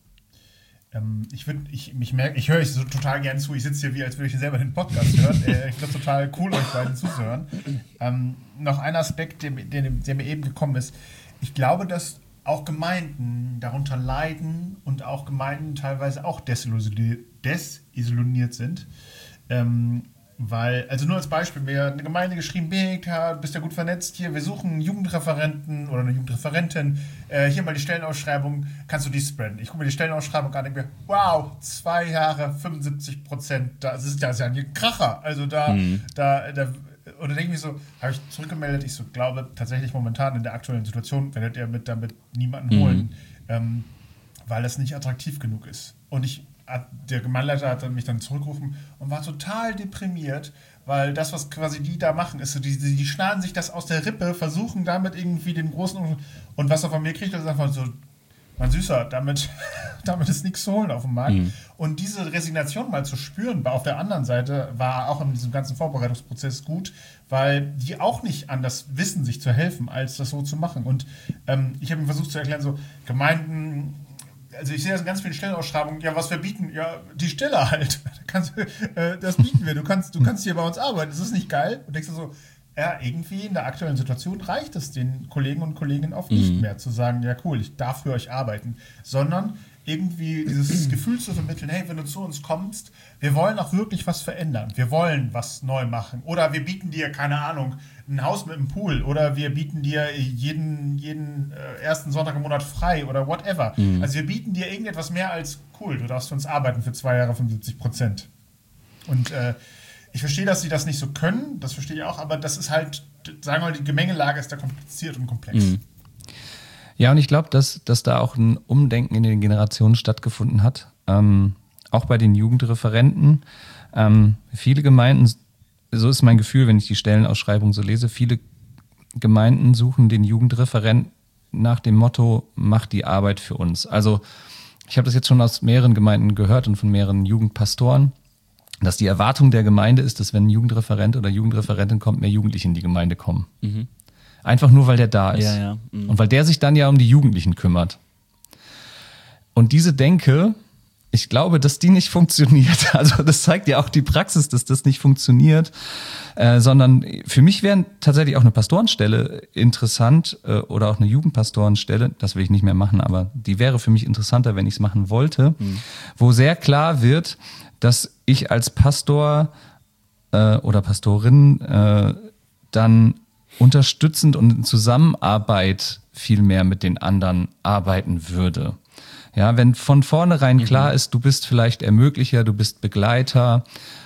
Ich höre euch so total gern zu. Ich sitze hier, wie als würde ich selber den Podcast hören. Ich finde das total cool, euch beiden zuzuhören. Noch ein Aspekt, der mir eben gekommen ist. Ich glaube, dass auch Gemeinden darunter leiden und auch Gemeinden teilweise auch desillusioniert sind. Weil, also nur als Beispiel, mir hat eine Gemeinde geschrieben, du bist ja gut vernetzt hier, wir suchen einen Jugendreferenten oder eine Jugendreferentin, hier mal die Stellenausschreibung, kannst du die spreaden? Ich gucke mir die Stellenausschreibung an und denke mir, wow, 2 Jahre, 75%, das ist ja ein Kracher. Also und dann denke ich mir so, habe ich zurückgemeldet, ich so glaube tatsächlich momentan in der aktuellen Situation werdet ihr damit niemanden holen, weil das nicht attraktiv genug ist. Und der Gemeindeleiter hat mich dann zurückgerufen und war total deprimiert, weil das, was quasi die da machen, ist so, die schneiden sich das aus der Rippe, versuchen damit irgendwie den großen... Und was er von mir kriegt, ist einfach so, mein Süßer, damit ist nichts zu holen auf dem Markt. Und diese Resignation mal zu spüren, auf der anderen Seite war auch in diesem ganzen Vorbereitungsprozess gut, weil die auch nicht anders wissen, sich zu helfen, als das so zu machen. Und ich habe ihm versucht zu erklären, so Gemeinden... Also ich sehe das in ganz vielen Stellenausschreibungen, ja, was wir bieten, ja, die Stelle halt. Das bieten wir, du kannst hier bei uns arbeiten, ist das nicht geil? Und denkst du so, ja, irgendwie in der aktuellen Situation reicht es den Kollegen und Kolleginnen oft nicht mehr zu sagen, ja cool, ich darf für euch arbeiten, sondern irgendwie dieses Gefühl zu vermitteln, hey, wenn du zu uns kommst, wir wollen auch wirklich was verändern, wir wollen was neu machen oder wir bieten dir, keine Ahnung, ein Haus mit einem Pool oder wir bieten dir jeden ersten Sonntag im Monat frei oder whatever. Also wir bieten dir irgendetwas mehr als cool, du darfst für uns arbeiten für 2 Jahre 75%. Und ich verstehe, dass sie das nicht so können, das verstehe ich auch, aber das ist halt, sagen wir mal, die Gemengelage ist da kompliziert und komplex. Ja, und ich glaube, dass da auch ein Umdenken in den Generationen stattgefunden hat. Auch bei den Jugendreferenten. Viele Gemeinden, so ist mein Gefühl, wenn ich die Stellenausschreibung so lese, viele Gemeinden suchen den Jugendreferent nach dem Motto, mach die Arbeit für uns. Also ich habe das jetzt schon aus mehreren Gemeinden gehört und von mehreren Jugendpastoren, dass die Erwartung der Gemeinde ist, dass wenn ein Jugendreferent oder Jugendreferentin kommt, mehr Jugendliche in die Gemeinde kommen. Einfach nur, weil der da ist. Ja. Und weil der sich dann ja um die Jugendlichen kümmert. Und diese Denke, ich glaube, dass die nicht funktioniert. Also das zeigt ja auch die Praxis, dass das nicht funktioniert. Sondern für mich wäre tatsächlich auch eine Pastorenstelle interessant oder auch eine Jugendpastorenstelle. Das will ich nicht mehr machen, aber die wäre für mich interessanter, wenn ich es machen wollte. Wo sehr klar wird, dass ich als Pastor oder Pastorin dann unterstützend und in Zusammenarbeit viel mehr mit den anderen arbeiten würde. Ja, wenn von vornherein klar ist, du bist vielleicht Ermöglicher, du bist Begleiter,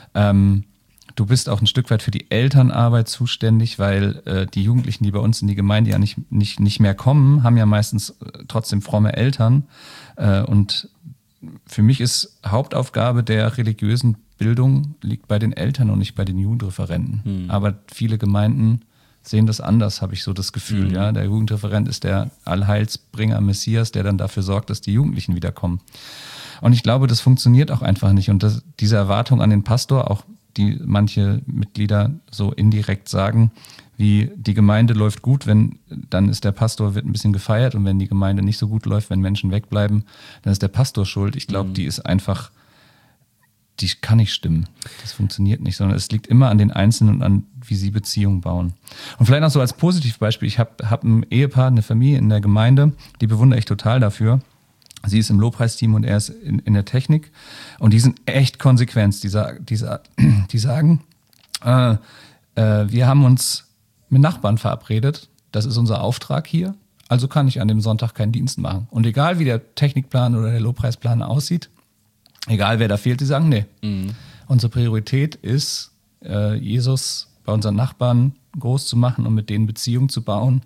du bist auch ein Stück weit für die Elternarbeit zuständig, weil die Jugendlichen, die bei uns in die Gemeinde ja nicht mehr kommen, haben ja meistens trotzdem fromme Eltern. Und für mich ist Hauptaufgabe der religiösen Bildung liegt bei den Eltern und nicht bei den Jugendreferenten. Aber viele Gemeinden sehen das anders, habe ich so das Gefühl. Ja, der Jugendreferent ist der Allheilsbringer Messias, der dann dafür sorgt, dass die Jugendlichen wiederkommen. Und ich glaube, das funktioniert auch einfach nicht. Und diese Erwartung an den Pastor, auch die manche Mitglieder so indirekt sagen, wie die Gemeinde läuft gut, dann ist der Pastor, wird ein bisschen gefeiert, und wenn die Gemeinde nicht so gut läuft, wenn Menschen wegbleiben, dann ist der Pastor schuld. Ich glaube, die ist einfach die kann nicht stimmen. Das funktioniert nicht, sondern es liegt immer an den Einzelnen und an, wie sie Beziehungen bauen. Und vielleicht noch so als Positivbeispiel, ich hab ein Ehepaar, eine Familie in der Gemeinde, die bewundere ich total dafür. Sie ist im Lobpreisteam und er ist in der Technik. Und die sind echt konsequent. Die sagen, wir haben uns mit Nachbarn verabredet. Das ist unser Auftrag hier. Also kann ich an dem Sonntag keinen Dienst machen. Und egal, wie der Technikplan oder der Lobpreisplan aussieht, egal, wer da fehlt, die sagen, nee. Unsere Priorität ist, Jesus bei unseren Nachbarn groß zu machen und mit denen Beziehungen zu bauen.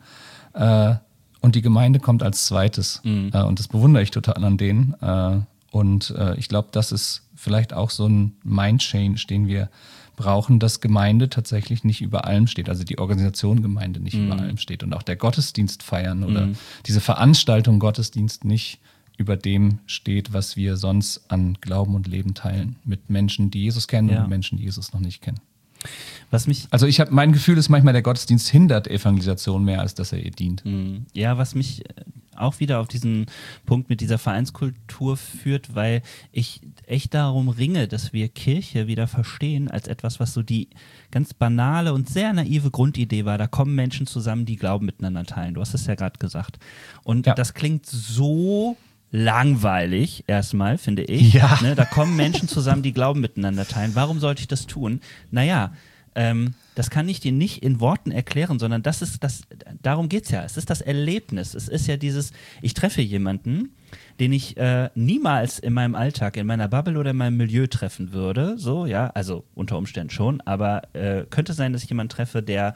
Und die Gemeinde kommt als zweites. Und das bewundere ich total an denen. Ich glaube, das ist vielleicht auch so ein Mind-Change, den wir brauchen, dass Gemeinde tatsächlich nicht über allem steht. Also die Organisation Gemeinde nicht über allem steht. Und auch der Gottesdienst feiern oder diese Veranstaltung Gottesdienst nicht über dem steht, was wir sonst an Glauben und Leben teilen. Mit Menschen, die Jesus kennen und Menschen, die Jesus noch nicht kennen. Mein Gefühl ist manchmal, der Gottesdienst hindert Evangelisation mehr, als dass er ihr dient. Ja, was mich auch wieder auf diesen Punkt mit dieser Vereinskultur führt, weil ich echt darum ringe, dass wir Kirche wieder verstehen als etwas, was so die ganz banale und sehr naive Grundidee war. Da kommen Menschen zusammen, die Glauben miteinander teilen. Du hast es ja gerade gesagt. Und das klingt so langweilig erstmal, finde ich. Ja. Ne, da kommen Menschen zusammen, die Glauben miteinander teilen. Warum sollte ich das tun? Naja, das kann ich dir nicht in Worten erklären, sondern darum geht's ja. Es ist das Erlebnis. Es ist ja dieses, ich treffe jemanden, den ich niemals in meinem Alltag, in meiner Bubble oder in meinem Milieu treffen würde. So, ja, also unter Umständen schon, aber könnte sein, dass ich jemanden treffe, der,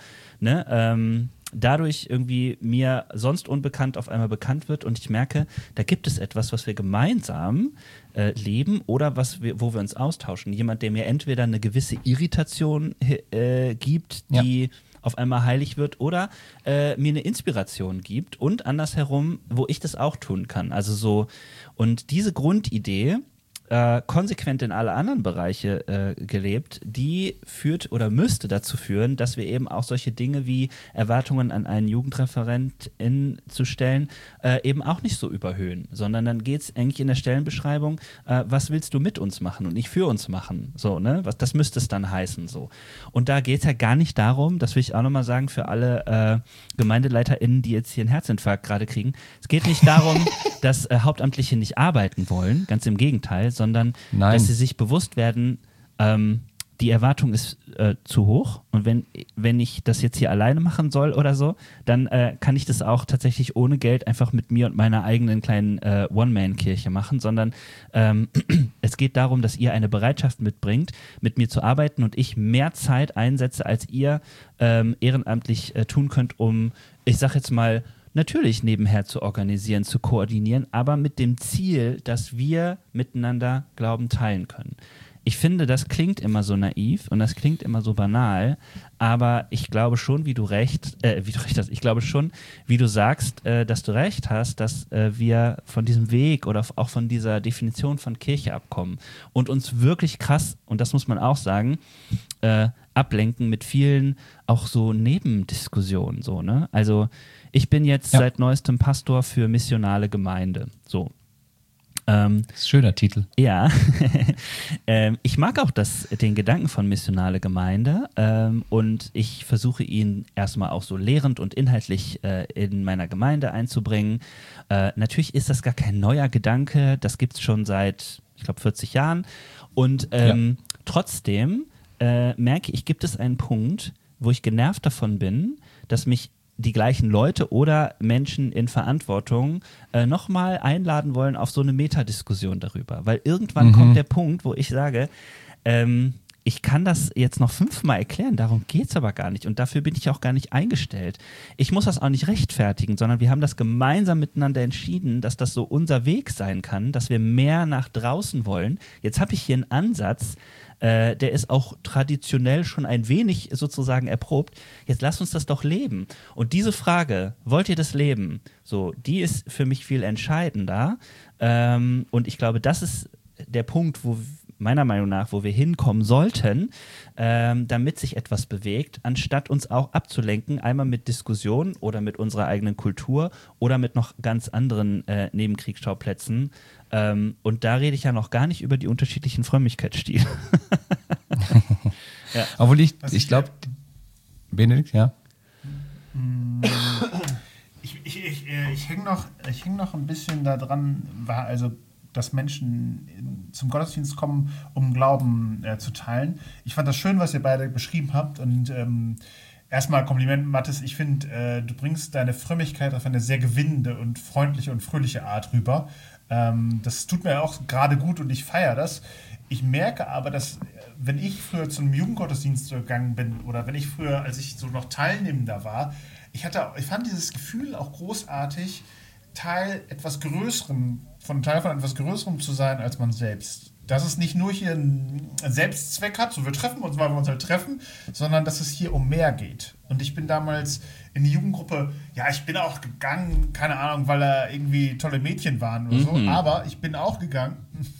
dadurch irgendwie mir sonst unbekannt auf einmal bekannt wird und ich merke, da gibt es etwas, was wir gemeinsam leben oder wo wir uns austauschen. Jemand, der mir entweder eine gewisse Irritation gibt, die auf einmal heilig wird oder mir eine Inspiration gibt und andersherum, wo ich das auch tun kann. Also so, und diese Grundidee, konsequent in alle anderen Bereiche gelebt, die führt oder müsste dazu führen, dass wir eben auch solche Dinge wie Erwartungen an einen Jugendreferentin zu stellen, eben auch nicht so überhöhen, sondern dann geht es eigentlich in der Stellenbeschreibung, was willst du mit uns machen und nicht für uns machen, so, ne, das müsste es dann heißen, so. Und da geht es ja gar nicht darum, das will ich auch nochmal sagen für alle GemeindeleiterInnen, die jetzt hier einen Herzinfarkt gerade kriegen, es geht nicht darum, dass Hauptamtliche nicht arbeiten wollen, ganz im Gegenteil, sondern dass sie sich bewusst werden, die Erwartung ist zu hoch und wenn ich das jetzt hier alleine machen soll oder so, dann kann ich das auch tatsächlich ohne Geld einfach mit mir und meiner eigenen kleinen One-Man-Kirche machen, sondern es geht darum, dass ihr eine Bereitschaft mitbringt, mit mir zu arbeiten und ich mehr Zeit einsetze, als ihr ehrenamtlich tun könnt, um, ich sag jetzt mal, natürlich nebenher zu organisieren, zu koordinieren, aber mit dem Ziel, dass wir miteinander Glauben teilen können. Ich finde, das klingt immer so naiv und das klingt immer so banal, aber ich glaube schon, wie du sagst, dass du recht hast, dass wir von diesem Weg oder auch von dieser Definition von Kirche abkommen und uns wirklich krass, und das muss man auch sagen, ablenken mit vielen auch so Nebendiskussionen, so, ne? Also ich bin jetzt seit neuestem Pastor für missionale Gemeinde. So. Das ist ein schöner Titel. Ja. Ich mag auch den Gedanken von missionale Gemeinde und ich versuche ihn erstmal auch so lehrend und inhaltlich in meiner Gemeinde einzubringen. Natürlich ist das gar kein neuer Gedanke, das gibt es schon seit, ich glaube, 40 Jahren. Und trotzdem merke ich, gibt es einen Punkt, wo ich genervt davon bin, dass mich die gleichen Leute oder Menschen in Verantwortung nochmal einladen wollen auf so eine Metadiskussion darüber. Weil irgendwann kommt der Punkt, wo ich sage, ich kann das jetzt noch 5-mal erklären, darum geht es aber gar nicht und dafür bin ich auch gar nicht eingestellt. Ich muss das auch nicht rechtfertigen, sondern wir haben das gemeinsam miteinander entschieden, dass das so unser Weg sein kann, dass wir mehr nach draußen wollen. Jetzt habe ich hier einen Ansatz, der ist auch traditionell schon ein wenig sozusagen erprobt. Jetzt lasst uns das doch leben. Und diese Frage, wollt ihr das leben? So, die ist für mich viel entscheidender. Und ich glaube, das ist der Punkt, wo meiner Meinung nach, wo wir hinkommen sollten, damit sich etwas bewegt, anstatt uns auch abzulenken, einmal mit Diskussionen oder mit unserer eigenen Kultur oder mit noch ganz anderen Nebenkriegsschauplätzen. Und da rede ich ja noch gar nicht über die unterschiedlichen Frömmigkeitsstile. Ja. Obwohl ich glaube, Benedikt, ja. Ich hänge noch ein bisschen da dran, dass Menschen zum Gottesdienst kommen, um Glauben zu teilen. Ich fand das schön, was ihr beide beschrieben habt. Und erstmal Kompliment, Mathis. Ich finde, du bringst deine Frömmigkeit auf eine sehr gewinnende und freundliche und fröhliche Art rüber. Das tut mir auch gerade gut und ich feiere das. Ich merke aber, dass wenn ich früher zum Jugendgottesdienst gegangen bin oder wenn ich früher, als ich so noch Teilnehmender war, ich fand dieses Gefühl auch großartig, Teil von etwas Größerem zu sein als man selbst. Dass es nicht nur hier einen Selbstzweck hat, so wir treffen uns, weil wir uns halt treffen, sondern dass es hier um mehr geht. Und ich bin damals in die Jugendgruppe, ich bin auch gegangen, keine Ahnung, weil da irgendwie tolle Mädchen waren oder so, aber ich bin auch gegangen.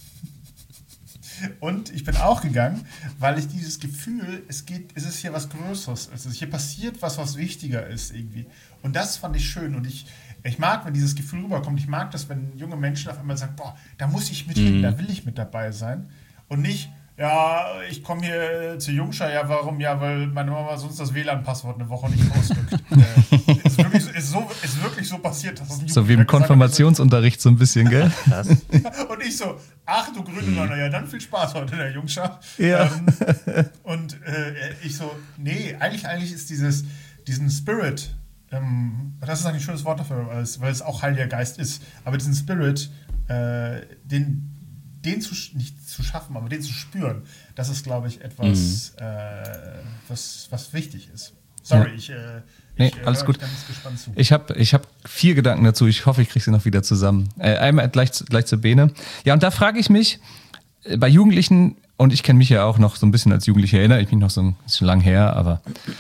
Und ich bin auch gegangen, weil ich dieses Gefühl, es ist hier was Größeres, hier passiert was wichtiger ist irgendwie. Und das fand ich schön und ich mag, wenn dieses Gefühl rüberkommt, ich mag das, wenn junge Menschen auf einmal sagen, boah, da muss ich mit hin, da will ich mit dabei sein. Und nicht, ich komme hier zu Jungschar, warum? Ja, weil meine Mama sonst das WLAN-Passwort eine Woche nicht rausrückt. Ist wirklich so passiert, dass es so wie im Konfirmationsunterricht so ein bisschen, gell? Und ich so, ach du Grüne, ja, dann viel Spaß heute in der Jungschar. Ja. Ich so, nee, eigentlich ist diesen Spirit, das ist eigentlich ein schönes Wort dafür, weil es auch Heiliger Geist ist, aber diesen Spirit, den nicht zu schaffen, aber den zu spüren, das ist, glaube ich, etwas, was wichtig ist. Sorry, alles gut. Ganz gespannt zu. Ich hab 4 Gedanken dazu. Ich hoffe, ich kriege sie noch wieder zusammen. Einmal gleich zur Bene. Ja, und da frage ich mich, bei Jugendlichen, und ich kenne mich ja auch noch so ein bisschen als Jugendlicher, erinnere ich mich noch so ein bisschen lang her, aber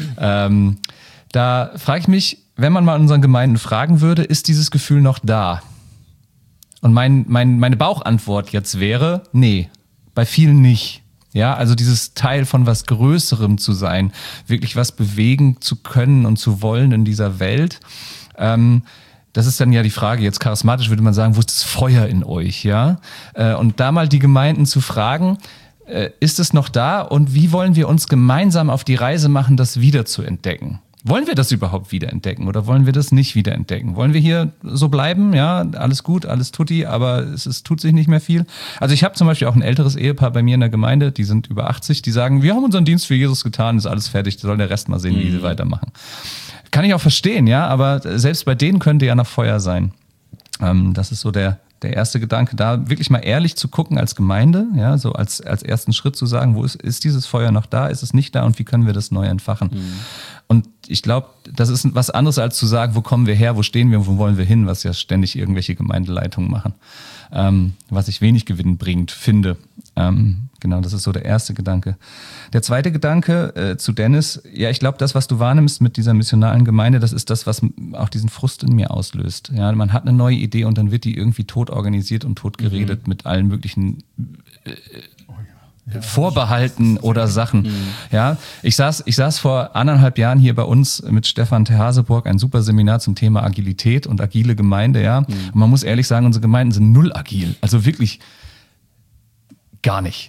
da frage ich mich, wenn man mal in unseren Gemeinden fragen würde, ist dieses Gefühl noch da? Und meine Bauchantwort jetzt wäre, nee, bei vielen nicht. Ja, also dieses Teil von was Größerem zu sein, wirklich was bewegen zu können und zu wollen in dieser Welt. Das ist dann ja die Frage, jetzt charismatisch würde man sagen, wo ist das Feuer in euch? Ja, und da mal die Gemeinden zu fragen, ist es noch da und wie wollen wir uns gemeinsam auf die Reise machen, das wieder zu entdecken? Wollen wir das überhaupt wiederentdecken oder wollen wir das nicht wiederentdecken? Wollen wir hier so bleiben? Ja, alles gut, alles tutti, aber es tut sich nicht mehr viel. Also ich habe zum Beispiel auch ein älteres Ehepaar bei mir in der Gemeinde, die sind über 80, die sagen, wir haben unseren Dienst für Jesus getan, ist alles fertig, soll der Rest mal sehen, wie sie weitermachen. Kann ich auch verstehen, ja, aber selbst bei denen könnte ja noch Feuer sein. Das ist so der erste Gedanke, da wirklich mal ehrlich zu gucken als Gemeinde, ja, so als ersten Schritt zu sagen, wo ist dieses Feuer noch da, ist es nicht da und wie können wir das neu entfachen? Und ich glaube, das ist was anderes als zu sagen, wo kommen wir her, wo stehen wir, wo wollen wir hin, was ja ständig irgendwelche Gemeindeleitungen machen, was ich wenig gewinnbringend finde. Genau, das ist so der erste Gedanke. Der zweite Gedanke zu Dennis, ja, ich glaube, das, was du wahrnimmst mit dieser missionalen Gemeinde, das ist das, was auch diesen Frust in mir auslöst. Ja, man hat eine neue Idee und dann wird die irgendwie tot organisiert und tot geredet mit allen möglichen Vorbehalten oder Sachen. Ja, ich saß vor 1,5 Jahren hier bei uns mit Stefan Terhaseburg, ein super Seminar zum Thema Agilität und agile Gemeinde, ja. Und man muss ehrlich sagen, unsere Gemeinden sind null agil. Also wirklich gar nicht.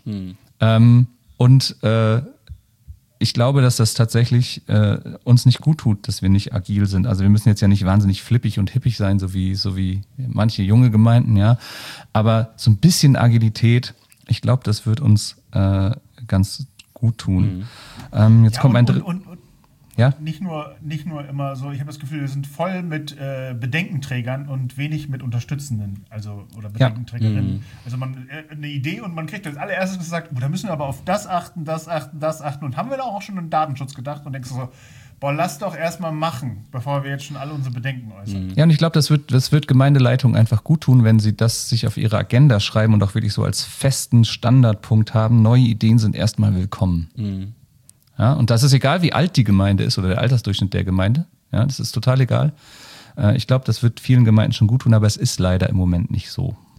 Ich glaube, dass das tatsächlich uns nicht gut tut, dass wir nicht agil sind. Also wir müssen jetzt ja nicht wahnsinnig flippig und hippig sein, so wie manche junge Gemeinden, ja. Aber so ein bisschen Agilität, ich glaube, das wird uns ganz gut tun. Jetzt kommt mein dritter. Ja? Nicht nur immer so, ich habe das Gefühl, wir sind voll mit Bedenkenträgern und wenig mit Unterstützenden, oder Bedenkenträgerinnen. Also eine Idee und man kriegt als allererstes gesagt, da müssen wir aber auf das achten und haben wir da auch schon an Datenschutz gedacht und denkst so, lass doch erstmal machen, bevor wir jetzt schon alle unsere Bedenken äußern. Ja, und ich glaube, das wird Gemeindeleitung einfach gut tun, wenn sie das sich auf ihre Agenda schreiben und auch wirklich so als festen Standardpunkt haben. Neue Ideen sind erstmal willkommen. Ja, und das ist egal, wie alt die Gemeinde ist oder der Altersdurchschnitt der Gemeinde. Ja, das ist total egal. Ich glaube, das wird vielen Gemeinden schon gut tun, aber es ist leider im Moment nicht so.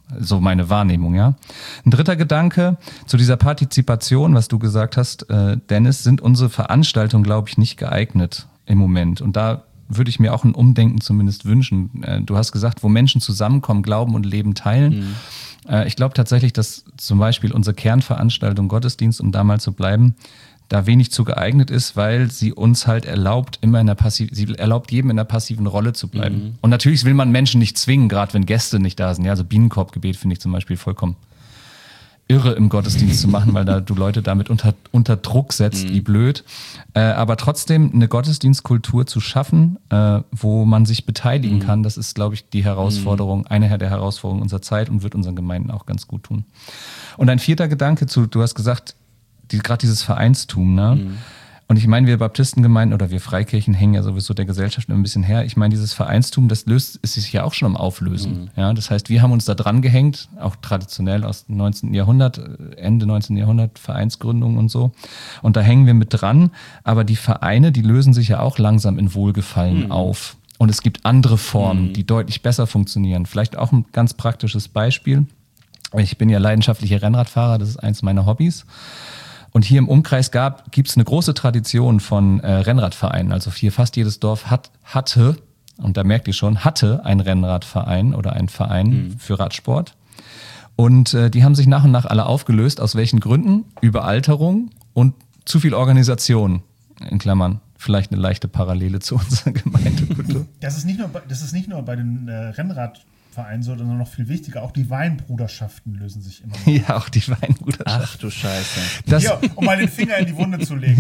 So meine Wahrnehmung, ja. Ein dritter Gedanke zu dieser Partizipation, was du gesagt hast, Dennis, sind unsere Veranstaltungen, glaube ich, nicht geeignet im Moment. Und da würde ich mir auch ein Umdenken zumindest wünschen. Du hast gesagt, wo Menschen zusammenkommen, Glauben und Leben teilen. Ich glaube tatsächlich, dass zum Beispiel unsere Kernveranstaltung Gottesdienst, um da mal zu bleiben, da wenig zu geeignet ist, weil sie uns halt erlaubt, sie erlaubt jedem in der passiven Rolle zu bleiben. Und natürlich will man Menschen nicht zwingen, gerade wenn Gäste nicht da sind. Ja, also Bienenkorbgebet finde ich zum Beispiel vollkommen irre im Gottesdienst zu machen, weil du Leute damit unter Druck setzt, wie blöd. Aber trotzdem eine Gottesdienstkultur zu schaffen, wo man sich beteiligen kann, das ist, glaube ich, die Herausforderung, eine der Herausforderungen unserer Zeit und wird unseren Gemeinden auch ganz gut tun. Und ein vierter Gedanke du hast gesagt, gerade dieses Vereinstum, ne? Und ich meine, wir Baptistengemeinden oder wir Freikirchen hängen ja sowieso der Gesellschaft ein bisschen her. Ich meine, dieses Vereinstum, das ist sich ja auch schon am Auflösen. Ja, das heißt, wir haben uns da dran gehängt, auch traditionell aus dem 19. Jahrhundert, Ende 19. Jahrhundert, Vereinsgründung und so. Und da hängen wir mit dran. Aber die Vereine, die lösen sich ja auch langsam in Wohlgefallen auf. Und es gibt andere Formen, die deutlich besser funktionieren. Vielleicht auch ein ganz praktisches Beispiel. Ich bin ja leidenschaftlicher Rennradfahrer, das ist eins meiner Hobbys. Und hier im Umkreis gibt es eine große Tradition von Rennradvereinen. Also hier fast jedes Dorf hatte, und da merkt ihr schon, hatte einen Rennradverein oder einen Verein für Radsport. Und die haben sich nach und nach alle aufgelöst. Aus welchen Gründen? Überalterung und zu viel Organisation. In Klammern, vielleicht eine leichte Parallele zu unserer Gemeindekultur. Das ist nicht nur bei den Rennradvereinen so, sondern noch viel wichtiger, auch die Weinbruderschaften lösen sich immer mehr. Ja, auch die Weinbruderschaften. Ach du Scheiße. Hier, um mal den Finger in die Wunde zu legen.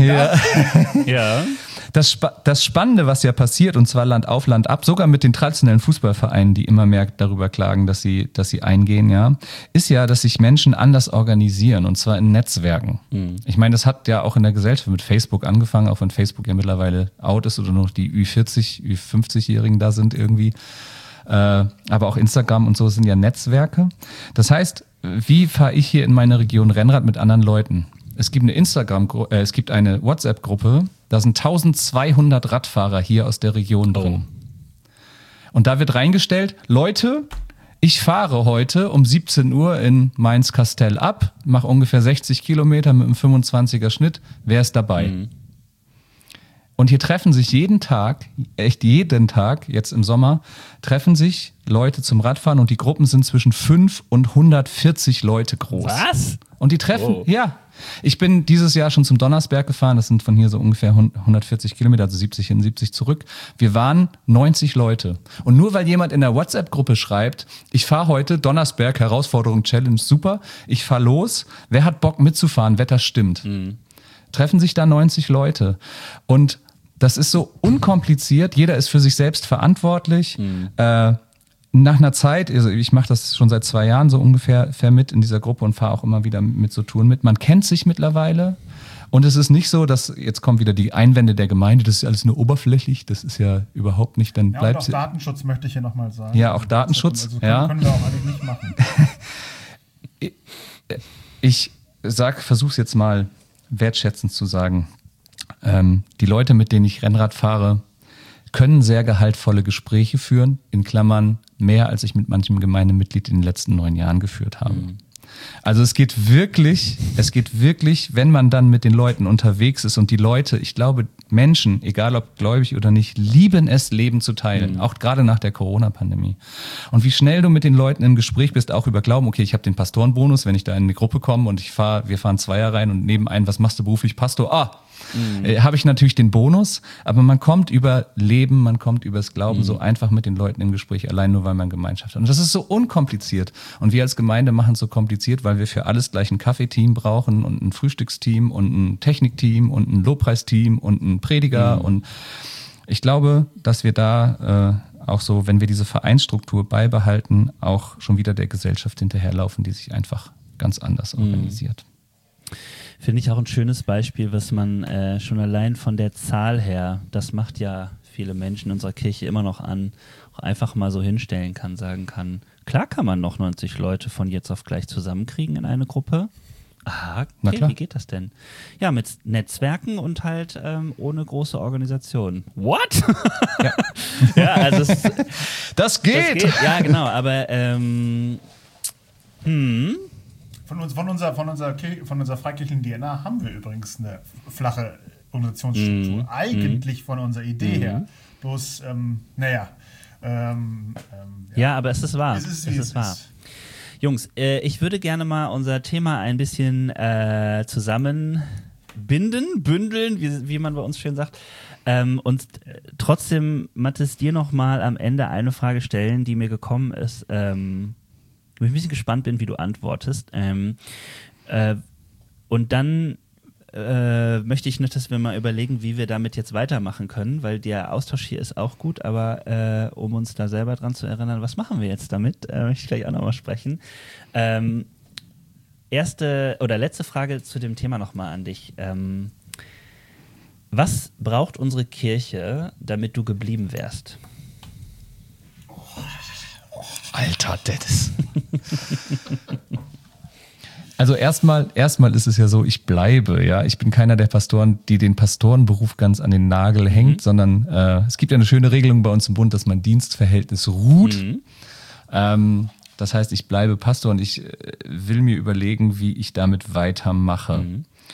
Ja. Das Spannende, was ja passiert, und zwar Land auf, Land ab, sogar mit den traditionellen Fußballvereinen, die immer mehr darüber klagen, dass sie eingehen, ja, ist ja, dass sich Menschen anders organisieren, und zwar in Netzwerken. Ich meine, das hat ja auch in der Gesellschaft mit Facebook angefangen, auch wenn Facebook ja mittlerweile out ist oder noch die Ü40, Ü50-Jährigen da sind irgendwie. Aber auch Instagram und so sind ja Netzwerke. Das heißt, wie fahre ich hier in meiner Region Rennrad mit anderen Leuten? Es gibt eine WhatsApp-Gruppe, da sind 1200 Radfahrer hier aus der Region drin. Und da wird reingestellt, Leute, ich fahre heute um 17 Uhr in Mainz-Kastell ab, mache ungefähr 60 Kilometer mit einem 25er Schnitt, wer ist dabei? Und hier treffen sich jeden Tag, echt jeden Tag, jetzt im Sommer, treffen sich Leute zum Radfahren und die Gruppen sind zwischen 5 und 140 Leute groß. Was? Und die treffen, ja. Ich bin dieses Jahr schon zum Donnersberg gefahren, das sind von hier so ungefähr 140 Kilometer, also 70 hin, 70 zurück. Wir waren 90 Leute. Und nur weil jemand in der WhatsApp-Gruppe schreibt, ich fahre heute Donnersberg, Herausforderung, Challenge, super, ich fahre los, wer hat Bock mitzufahren, Wetter stimmt. Treffen sich da 90 Leute. Und das ist so unkompliziert, jeder ist für sich selbst verantwortlich. Nach einer Zeit, also ich mache das schon seit 2 Jahren so ungefähr mit in dieser Gruppe und fahre auch immer wieder mit so Touren mit. Man kennt sich mittlerweile und es ist nicht so, dass, jetzt kommen wieder die Einwände der Gemeinde, das ist alles nur oberflächlich, das ist ja überhauch nicht, dann bleibt und auch Datenschutz möchte ich hier nochmal sagen. Ja, auch Datenschutz. Also können wir auch eigentlich nicht machen. Ich versuche es jetzt mal wertschätzend zu sagen. Die Leute, mit denen ich Rennrad fahre, können sehr gehaltvolle Gespräche führen, in Klammern mehr, als ich mit manchem Gemeindemitglied in den letzten 9 Jahren geführt habe. Also es geht wirklich, wenn man dann mit den Leuten unterwegs ist und die Leute, ich glaube, Menschen, egal ob gläubig oder nicht, lieben es, Leben zu teilen, auch gerade nach der Corona-Pandemie. Und wie schnell du mit den Leuten im Gespräch bist, auch über Glauben, okay, ich habe den Pastorenbonus, wenn ich da in eine Gruppe komme und wir fahren Zweier rein und nebenein, was machst du beruflich, Pastor? Habe ich natürlich den Bonus, aber man kommt über Leben, man kommt über das Glauben so einfach mit den Leuten im Gespräch, allein nur, weil man Gemeinschaft hat. Und das ist so unkompliziert. Und wir als Gemeinde machen es so kompliziert, weil wir für alles gleich ein Kaffeeteam brauchen und ein Frühstücksteam und ein Technikteam und ein Lobpreisteam und ein Prediger. Und ich glaube, dass wir da auch so, wenn wir diese Vereinsstruktur beibehalten, auch schon wieder der Gesellschaft hinterherlaufen, die sich einfach ganz anders organisiert. Finde ich auch ein schönes Beispiel, was man schon allein von der Zahl her, das macht ja viele Menschen in unserer Kirche immer noch an, auch einfach mal so hinstellen kann, sagen kann, klar kann man noch 90 Leute von jetzt auf gleich zusammenkriegen in eine Gruppe. Ah, okay, wie geht das denn? Ja, mit Netzwerken und halt ohne große Organisation. What? Ja, also das geht! Ja, genau, aber Von unserer freikirchlichen DNA haben wir übrigens eine flache Organisationsstruktur. Eigentlich von unserer Idee her. Bloß, ja, aber es ist wahr. Es ist wahr. Jungs, ich würde gerne mal unser Thema ein bisschen zusammenbinden, bündeln, wie man bei uns schön sagt. Und trotzdem, Mathis, dir noch mal am Ende eine Frage stellen, die mir gekommen ist, wo ich ein bisschen gespannt bin, wie du antwortest. Und dann möchte ich nicht, dass wir mal überlegen, wie wir damit jetzt weitermachen können, weil der Austausch hier ist auch gut, aber um uns da selber dran zu erinnern, was machen wir jetzt damit, möchte ich gleich auch nochmal sprechen. Erste oder letzte Frage zu dem Thema nochmal an dich. Was braucht unsere Kirche, damit du geblieben wärst? Alter, Dennis. Also erstmal ist es ja so, ich bleibe, ja. Ich bin keiner der Pastoren, die den Pastorenberuf ganz an den Nagel hängt, sondern es gibt ja eine schöne Regelung bei uns im Bund, dass mein Dienstverhältnis ruht. Das heißt, ich bleibe Pastor und ich will mir überlegen, wie ich damit weitermache.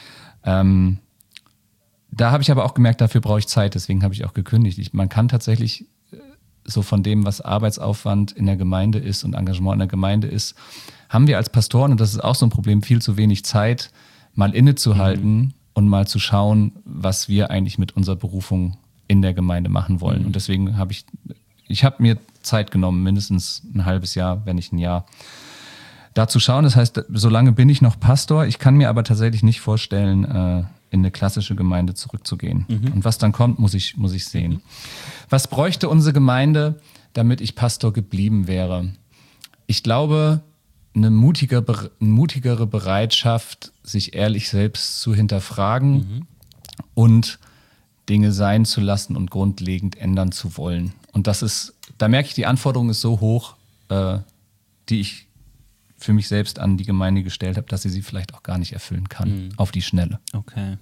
Da habe ich aber auch gemerkt, dafür brauche ich Zeit, deswegen habe ich auch gekündigt. Man kann tatsächlich so von dem, was Arbeitsaufwand in der Gemeinde ist und Engagement in der Gemeinde ist, haben wir als Pastoren, und das ist auch so ein Problem, viel zu wenig Zeit, mal innezuhalten und mal zu schauen, was wir eigentlich mit unserer Berufung in der Gemeinde machen wollen. Und deswegen habe ich mir Zeit genommen, mindestens ein halbes Jahr, wenn nicht ein Jahr, da zu schauen. Das heißt, solange bin ich noch Pastor. Ich kann mir aber tatsächlich nicht vorstellen, in eine klassische Gemeinde zurückzugehen. Und was dann kommt, muss ich sehen. Was bräuchte unsere Gemeinde, damit ich Pastor geblieben wäre? Ich glaube, eine mutigere Bereitschaft, sich ehrlich selbst zu hinterfragen und Dinge sein zu lassen und grundlegend ändern zu wollen. Und da merke ich, die Anforderung ist so hoch, die ich für mich selbst an die Gemeinde gestellt habe, dass sie vielleicht auch gar nicht erfüllen kann, auf die Schnelle. Okay.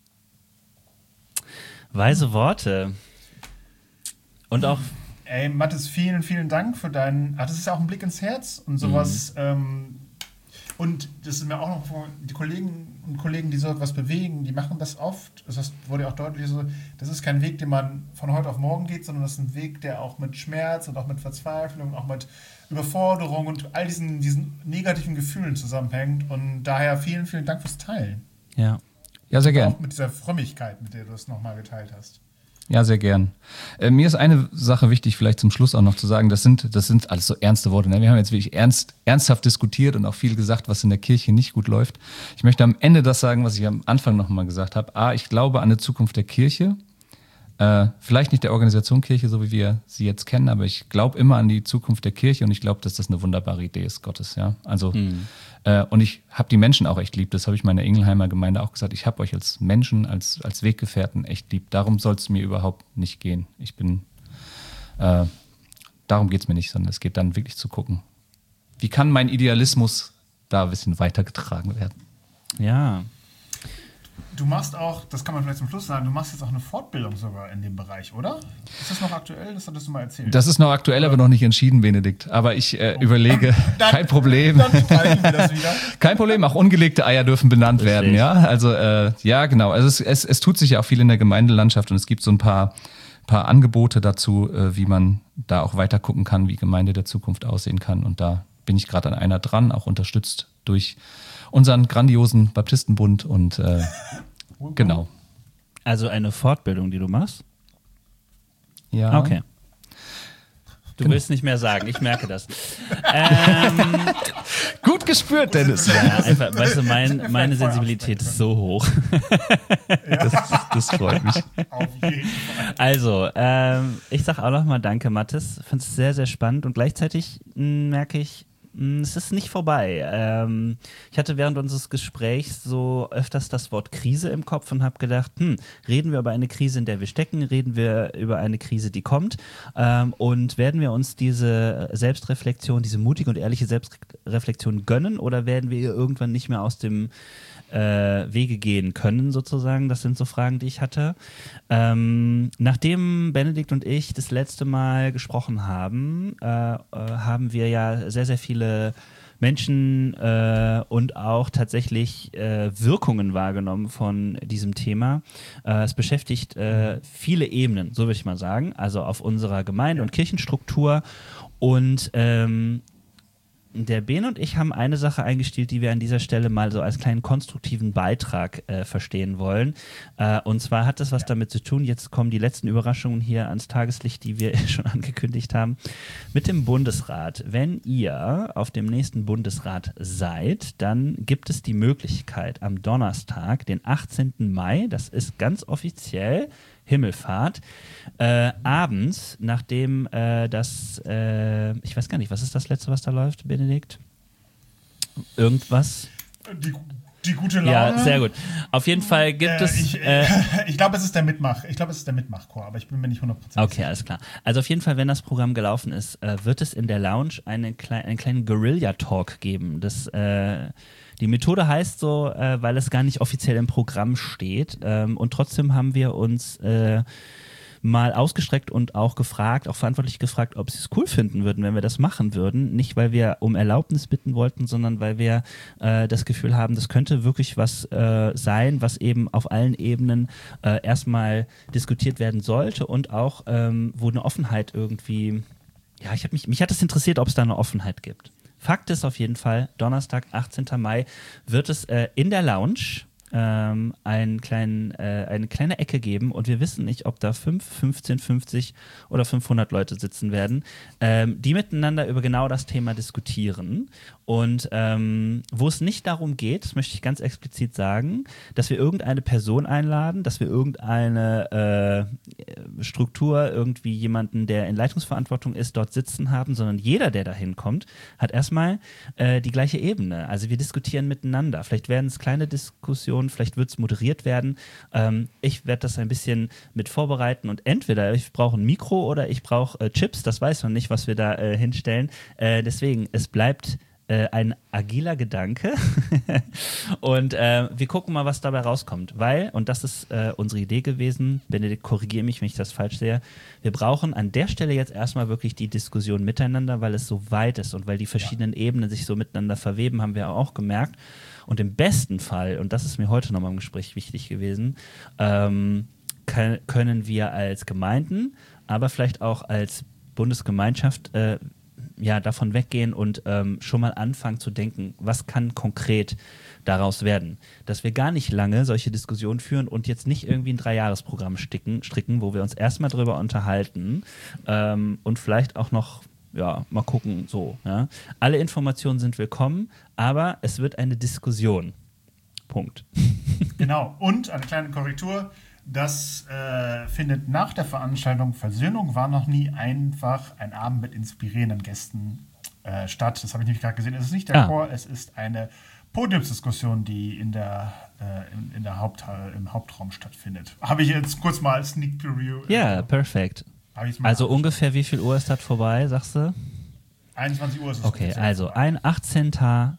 Weise Worte. Und auch... Ey, Mathis, vielen, vielen Dank für das ist ja auch ein Blick ins Herz und sowas. Und das ist mir auch noch von die Kolleginnen und Kollegen, die so etwas bewegen, die machen das oft. Das wurde ja auch deutlich so, das ist kein Weg, den man von heute auf morgen geht, sondern das ist ein Weg, der auch mit Schmerz und auch mit Verzweiflung und auch mit Überforderung und all diesen negativen Gefühlen zusammenhängt. Und daher vielen, vielen Dank fürs Teilen. Ja, sehr gern. Auch mit dieser Frömmigkeit, mit der du es nochmal geteilt hast. Ja, sehr gern. Mir ist eine Sache wichtig, vielleicht zum Schluss auch noch zu sagen, das sind alles so ernste Worte. Ne? Wir haben jetzt wirklich ernsthaft diskutiert und auch viel gesagt, was in der Kirche nicht gut läuft. Ich möchte am Ende das sagen, was ich am Anfang noch mal gesagt habe. Ich glaube an eine Zukunft der Kirche. Vielleicht nicht der Organisation Kirche, so wie wir sie jetzt kennen, aber ich glaube immer an die Zukunft der Kirche und ich glaube, dass das eine wunderbare Idee ist Gottes. Ja? Also, und ich habe die Menschen auch echt lieb. Das habe ich meiner Ingelheimer Gemeinde auch gesagt. Ich habe euch als Menschen, als Weggefährten echt lieb. Darum soll es mir überhaupt nicht gehen. Darum geht es mir nicht, sondern es geht dann wirklich zu gucken, wie kann mein Idealismus da ein bisschen weitergetragen werden. Ja. Du machst auch, das kann man vielleicht zum Schluss sagen, du machst jetzt auch eine Fortbildung sogar in dem Bereich, oder? Ist das noch aktuell? Das hattest du mal erzählt. Das ist noch aktuell, aber noch nicht entschieden, Benedikt. Aber ich überlege, kein Problem. Dann streichen wir das wieder. Kein Problem, auch ungelegte Eier dürfen benannt werden, ja? Also, ja, genau. Also es tut sich ja auch viel in der Gemeindelandschaft und es gibt so ein paar Angebote dazu, wie man da auch weiter gucken kann, wie Gemeinde der Zukunft aussehen kann. Und da bin ich gerade an einer dran, auch unterstützt durch unseren grandiosen Baptistenbund und genau. Also eine Fortbildung, die du machst? Ja. Okay. Du willst nicht mehr sagen, ich merke das. Gut gespürt, Dennis. Ja, einfach, weißt du, meine Sensibilität ist so hoch. Das freut mich. Auf jeden Fall. Also, ich sag auch nochmal danke, Mathis. Ich finde es sehr, sehr spannend und gleichzeitig merke ich, es ist nicht vorbei. Ich hatte während unseres Gesprächs so öfters das Wort Krise im Kopf und habe gedacht, reden wir über eine Krise, in der wir stecken, reden wir über eine Krise, die kommt und werden wir uns diese Selbstreflexion, diese mutige und ehrliche Selbstreflexion gönnen oder werden wir ihr irgendwann nicht mehr aus dem Wege gehen können, sozusagen? Das sind so Fragen, die ich hatte. Nachdem Benedikt und ich das letzte Mal gesprochen haben, haben wir ja sehr, sehr viele Menschen und auch tatsächlich Wirkungen wahrgenommen von diesem Thema. Es beschäftigt viele Ebenen, so würde ich mal sagen, also auf unserer Gemeinde- und Kirchenstruktur. Und der Ben und ich haben eine Sache eingestielt, die wir an dieser Stelle mal so als kleinen konstruktiven Beitrag verstehen wollen. Und zwar hat das was damit zu tun, jetzt kommen die letzten Überraschungen hier ans Tageslicht, die wir schon angekündigt haben, mit dem Bundesrat. Wenn ihr auf dem nächsten Bundesrat seid, dann gibt es die Möglichkeit am Donnerstag, den 18. Mai, das ist ganz offiziell Himmelfahrt, abends, nachdem ich weiß gar nicht, was ist das Letzte, was da läuft, Benedikt? Irgendwas? Die gute Laune. Ja, sehr gut. Auf jeden Fall gibt es... ich glaube, es ist der Mitmachchor, aber ich bin mir nicht 100% sicher. Okay, alles klar. Also auf jeden Fall, wenn das Programm gelaufen ist, wird es in der Lounge einen kleinen Guerilla-Talk geben. Die Methode heißt so, weil es gar nicht offiziell im Programm steht. Und trotzdem haben wir uns mal ausgestreckt und auch verantwortlich gefragt, ob sie es cool finden würden, wenn wir das machen würden. Nicht, weil wir um Erlaubnis bitten wollten, sondern weil wir das Gefühl haben, das könnte wirklich was sein, was eben auf allen Ebenen erstmal diskutiert werden sollte und auch, wo eine Offenheit irgendwie, ja, mich hat es interessiert, ob es da eine Offenheit gibt. Fakt ist auf jeden Fall, Donnerstag, 18. Mai, wird es in der Lounge eine kleine Ecke geben und wir wissen nicht, ob da 5, 15, 50 oder 500 Leute sitzen werden, die miteinander über genau das Thema diskutieren und wo es nicht darum geht, das möchte ich ganz explizit sagen, dass wir irgendeine Person einladen, dass wir irgendeine Struktur, irgendwie jemanden, der in Leitungsverantwortung ist, dort sitzen haben, sondern jeder, der da hinkommt, hat erstmal die gleiche Ebene. Also wir diskutieren miteinander. Vielleicht werden es kleine Diskussionen, vielleicht wird es moderiert werden. Ich werde das ein bisschen mit vorbereiten und entweder ich brauche ein Mikro oder ich brauche Chips, das weiß man nicht, was wir da hinstellen. Deswegen, es bleibt ein agiler Gedanke und wir gucken mal, was dabei rauskommt, weil, und das ist unsere Idee gewesen, Benedikt, korrigiere mich, wenn ich das falsch sehe, wir brauchen an der Stelle jetzt erstmal wirklich die Diskussion miteinander, weil es so weit ist und weil die verschiedenen Ebenen sich so miteinander verweben, haben wir auch gemerkt. Und im besten Fall, und das ist mir heute nochmal im Gespräch wichtig gewesen, können wir als Gemeinden, aber vielleicht auch als Bundesgemeinschaft davon weggehen und schon mal anfangen zu denken, was kann konkret daraus werden. Dass wir gar nicht lange solche Diskussionen führen und jetzt nicht irgendwie ein 3-Jahres-Programm stricken, wo wir uns erstmal drüber unterhalten und vielleicht auch noch mal gucken, so. Ja. Alle Informationen sind willkommen, aber es wird eine Diskussion. Punkt. Genau, und eine kleine Korrektur, das findet nach der Veranstaltung Versöhnung war noch nie einfach ein Abend mit inspirierenden Gästen statt. Das habe ich nämlich gerade gesehen. Es ist nicht der Chor, es ist eine Podiumsdiskussion, die im Hauptraum stattfindet. Habe ich jetzt kurz mal als Sneak Preview. Ja, perfekt. Also ungefähr wie viel Uhr ist das vorbei, sagst du? 21 Uhr ist es. Okay, also ein 18.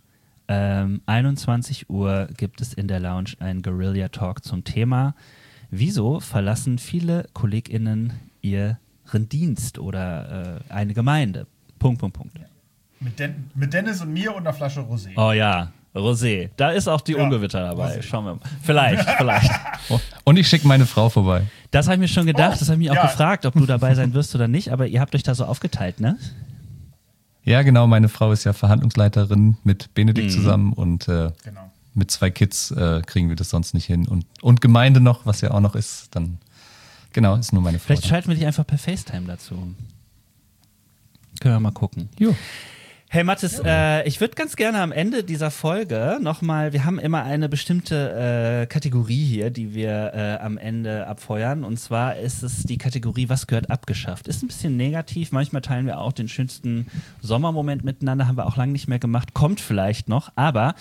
21 Uhr gibt es in der Lounge einen Guerilla-Talk zum Thema wieso verlassen viele KollegInnen ihren Dienst oder eine Gemeinde? Punkt. Ja. Mit Dennis und mir und einer Flasche Rosé. Oh ja, Rosé. Da ist auch die Ungewitter dabei. Rosé. Schauen wir mal. Vielleicht. Und ich schicke meine Frau vorbei. Das habe ich mir schon gedacht. Das habe ich mich auch gefragt, ob du dabei sein wirst oder nicht. Aber ihr habt euch da so aufgeteilt, ne? Ja, genau. Meine Frau ist ja Verhandlungsleiterin mit Benedikt zusammen und mit 2 Kids kriegen wir das sonst nicht hin. Und Gemeinde noch, was ja auch noch ist, dann ist nur meine Frau. Vielleicht schalten wir dich einfach per FaceTime dazu. Können wir mal gucken. Jo. Hey Mathis, ich würde ganz gerne am Ende dieser Folge nochmal, wir haben immer eine bestimmte Kategorie hier, die wir am Ende abfeuern, und zwar ist es die Kategorie, was gehört abgeschafft? Ist ein bisschen negativ, manchmal teilen wir auch den schönsten Sommermoment miteinander, haben wir auch lange nicht mehr gemacht, kommt vielleicht noch, aber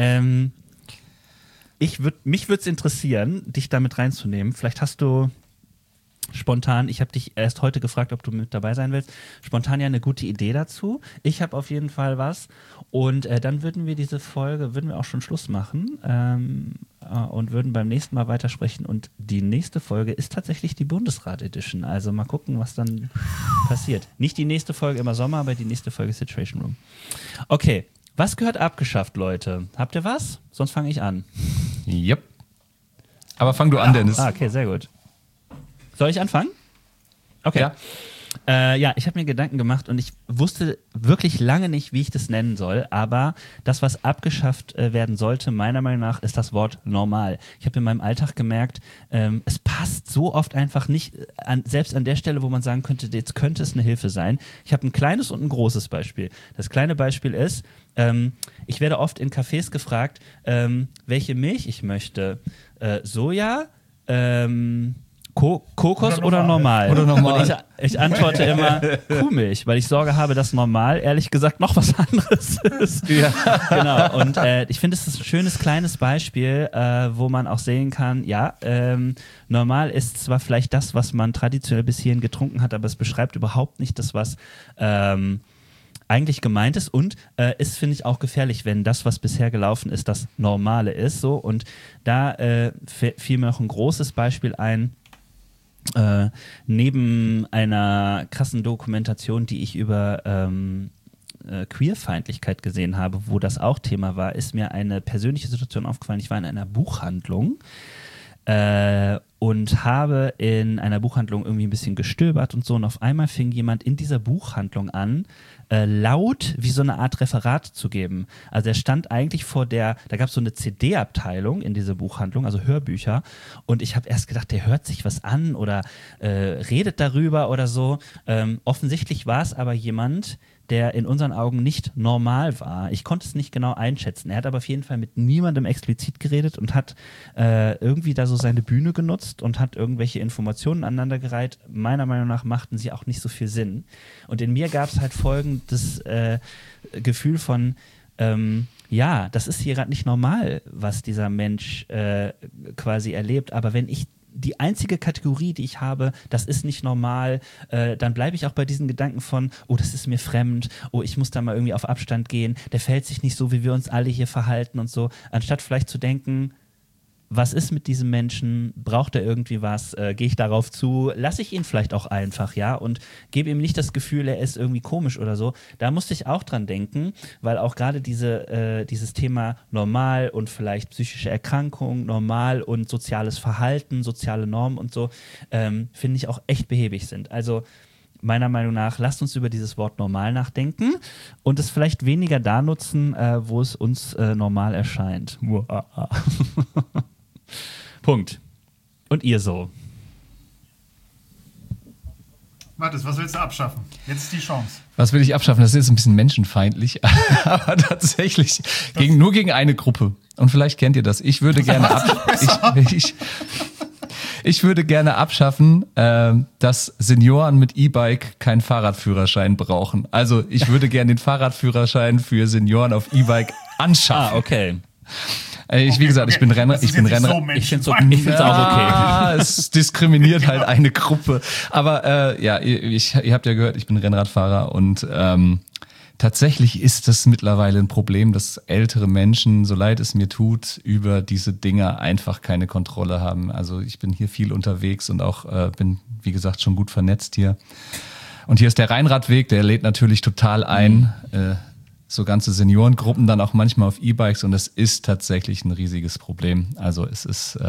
mich würde es interessieren, dich damit reinzunehmen. Vielleicht hast du spontan, ich habe dich erst heute gefragt, ob du mit dabei sein willst, spontan ja eine gute Idee dazu. Ich habe auf jeden Fall was. Und dann würden wir diese Folge, auch schon Schluss machen und würden beim nächsten Mal weitersprechen. Und die nächste Folge ist tatsächlich die Bundesrat-Edition. Also mal gucken, was dann passiert. Nicht die nächste Folge immer Sommer, aber die nächste Folge Situation Room. Okay, Was gehört abgeschafft, Leute? Habt ihr was? Sonst fange ich an. Yep. Aber fang du an, Dennis. Okay, sehr gut. Soll ich anfangen? Okay. Ja. Ja, ich habe mir Gedanken gemacht und ich wusste wirklich lange nicht, wie ich das nennen soll, aber das, was abgeschafft werden sollte, meiner Meinung nach, ist das Wort normal. Ich habe in meinem Alltag gemerkt, es passt so oft einfach nicht, selbst an der Stelle, wo man sagen könnte, jetzt könnte es eine Hilfe sein. Ich habe ein kleines und ein großes Beispiel. Das kleine Beispiel ist, ich werde oft in Cafés gefragt, welche Milch ich möchte. Soja, Kokos oder normal? Oder normal. Und ich antworte immer Kuhmilch, weil ich Sorge habe, dass normal, ehrlich gesagt, noch was anderes ist. Ja. Genau, und ich finde, es ist ein schönes kleines Beispiel, wo man auch sehen kann, ja, normal ist zwar vielleicht das, was man traditionell bis hierhin getrunken hat, aber es beschreibt überhaupt nicht das, was eigentlich gemeint ist und ist, finde ich, auch gefährlich, wenn das, was bisher gelaufen ist, das Normale ist. So. Und da fiel mir noch ein großes Beispiel ein, neben einer krassen Dokumentation, die ich über Queerfeindlichkeit gesehen habe, wo das auch Thema war, ist mir eine persönliche Situation aufgefallen. Ich war in einer Buchhandlung und habe in einer Buchhandlung irgendwie ein bisschen gestöbert und so und auf einmal fing jemand in dieser Buchhandlung an, laut wie so eine Art Referat zu geben. Also er stand eigentlich da gab es so eine CD-Abteilung in dieser Buchhandlung, also Hörbücher und ich habe erst gedacht, der hört sich was an oder redet darüber oder so. Offensichtlich war es aber jemand, der in unseren Augen nicht normal war. Ich konnte es nicht genau einschätzen. Er hat aber auf jeden Fall mit niemandem explizit geredet und hat irgendwie da so seine Bühne genutzt und hat irgendwelche Informationen aneinandergereiht. Meiner Meinung nach machten sie auch nicht so viel Sinn. Und in mir gab es halt folgendes Gefühl von, ja, das ist hier gerade nicht normal, was dieser Mensch quasi erlebt. Aber wenn ich die einzige Kategorie, die ich habe, das ist nicht normal, dann bleibe ich auch bei diesen Gedanken von, oh, das ist mir fremd, oh, ich muss da mal irgendwie auf Abstand gehen, der verhält sich nicht so, wie wir uns alle hier verhalten und so, anstatt vielleicht zu denken, was ist mit diesem Menschen, braucht er irgendwie was, gehe ich darauf zu, lasse ich ihn vielleicht auch einfach, ja, und gebe ihm nicht das Gefühl, er ist irgendwie komisch oder so. Da musste ich auch dran denken, weil auch gerade dieses Thema normal und vielleicht psychische Erkrankung, normal und soziales Verhalten, soziale Normen und so, finde ich auch echt behäbig sind. Also meiner Meinung nach, lasst uns über dieses Wort normal nachdenken und es vielleicht weniger da nutzen, wo es uns normal erscheint. Punkt. Und ihr so? Mathis, was willst du abschaffen? Jetzt ist die Chance. Was will ich abschaffen? Das ist jetzt ein bisschen menschenfeindlich, aber tatsächlich nur gegen eine Gruppe. Und vielleicht kennt ihr das. Ich würde gerne ich würde gerne abschaffen, dass Senioren mit E-Bike keinen Fahrradführerschein brauchen. Also ich würde gerne den Fahrradführerschein für Senioren auf E-Bike anschaffen. Okay. Wie gesagt, ich bin Rennrad. Ich finde es auch okay. Es diskriminiert halt eine Gruppe. Aber ihr habt ja gehört, ich bin Rennradfahrer und tatsächlich ist das mittlerweile ein Problem, dass ältere Menschen, so leid es mir tut, über diese Dinger einfach keine Kontrolle haben. Also ich bin hier viel unterwegs und auch bin, wie gesagt, schon gut vernetzt hier. Und hier ist der Rheinradweg, der lädt natürlich total ein. So ganze Seniorengruppen dann auch manchmal auf E-Bikes und es ist tatsächlich ein riesiges Problem. Also es ist,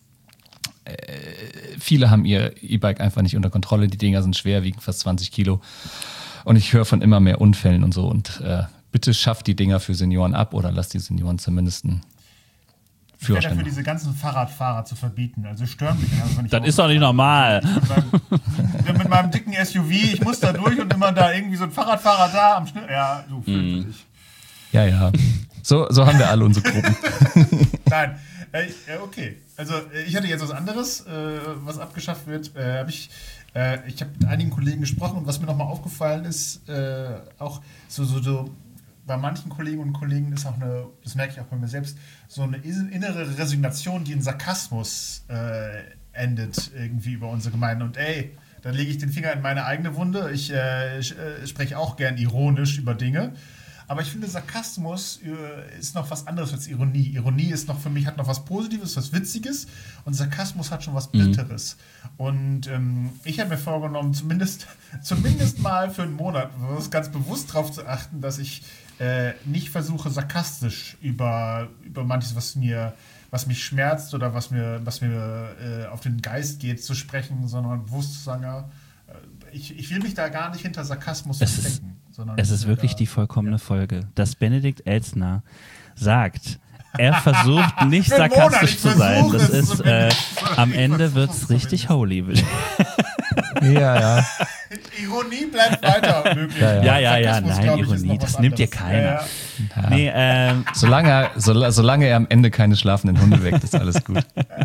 viele haben ihr E-Bike einfach nicht unter Kontrolle. Die Dinger sind schwer, wiegen fast 20 Kilo. Und ich höre von immer mehr Unfällen und so. Und bitte schafft die Dinger für Senioren ab oder lasst die Senioren zumindest einen Führerschein. Ich wäre dafür, diese ganzen Fahrradfahrer zu verbieten. Also stören mich. Also das ist doch nicht normal. Mit meinem dicken SUV, ich muss da durch und immer da irgendwie so ein Fahrradfahrer da am Schnitt. Ja, du fühlst dich. Ja. So haben wir alle unsere Gruppen. Nein, okay. Also ich hatte jetzt was anderes, was abgeschafft wird. Ich habe mit einigen Kollegen gesprochen und was mir nochmal aufgefallen ist, auch so bei manchen Kolleginnen und Kollegen ist auch das merke ich auch bei mir selbst, so eine innere Resignation, die in Sarkasmus endet irgendwie über unsere Gemeinde. Und dann lege ich den Finger in meine eigene Wunde. Ich spreche auch gern ironisch über Dinge. Aber ich finde, Sarkasmus ist noch was anderes als Ironie. Ironie ist noch für mich, hat noch was Positives, was Witziges und Sarkasmus hat schon was Bitteres. Und ich habe mir vorgenommen, zumindest mal für einen Monat ganz bewusst darauf zu achten, dass ich nicht versuche, sarkastisch über manches, was mich schmerzt oder was mir auf den Geist geht, zu sprechen, sondern bewusst zu sagen, ja, ich will mich da gar nicht hinter Sarkasmus verstecken. Es ist wirklich die vollkommene Folge, dass Benedikt Elstner sagt, er versucht nicht sarkastisch zu sein. Das ist, am Ende wird es richtig holy. Ja. Ironie bleibt weiter möglich. Ja, nein, Ironie, das nimmt dir keiner. Ja. Nee, solange er am Ende keine schlafenden Hunde weckt, ist alles gut.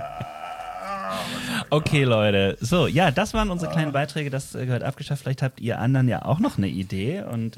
Okay, Leute. So, ja, das waren unsere kleinen Beiträge. Das gehört abgeschafft. Vielleicht habt ihr anderen ja auch noch eine Idee. Und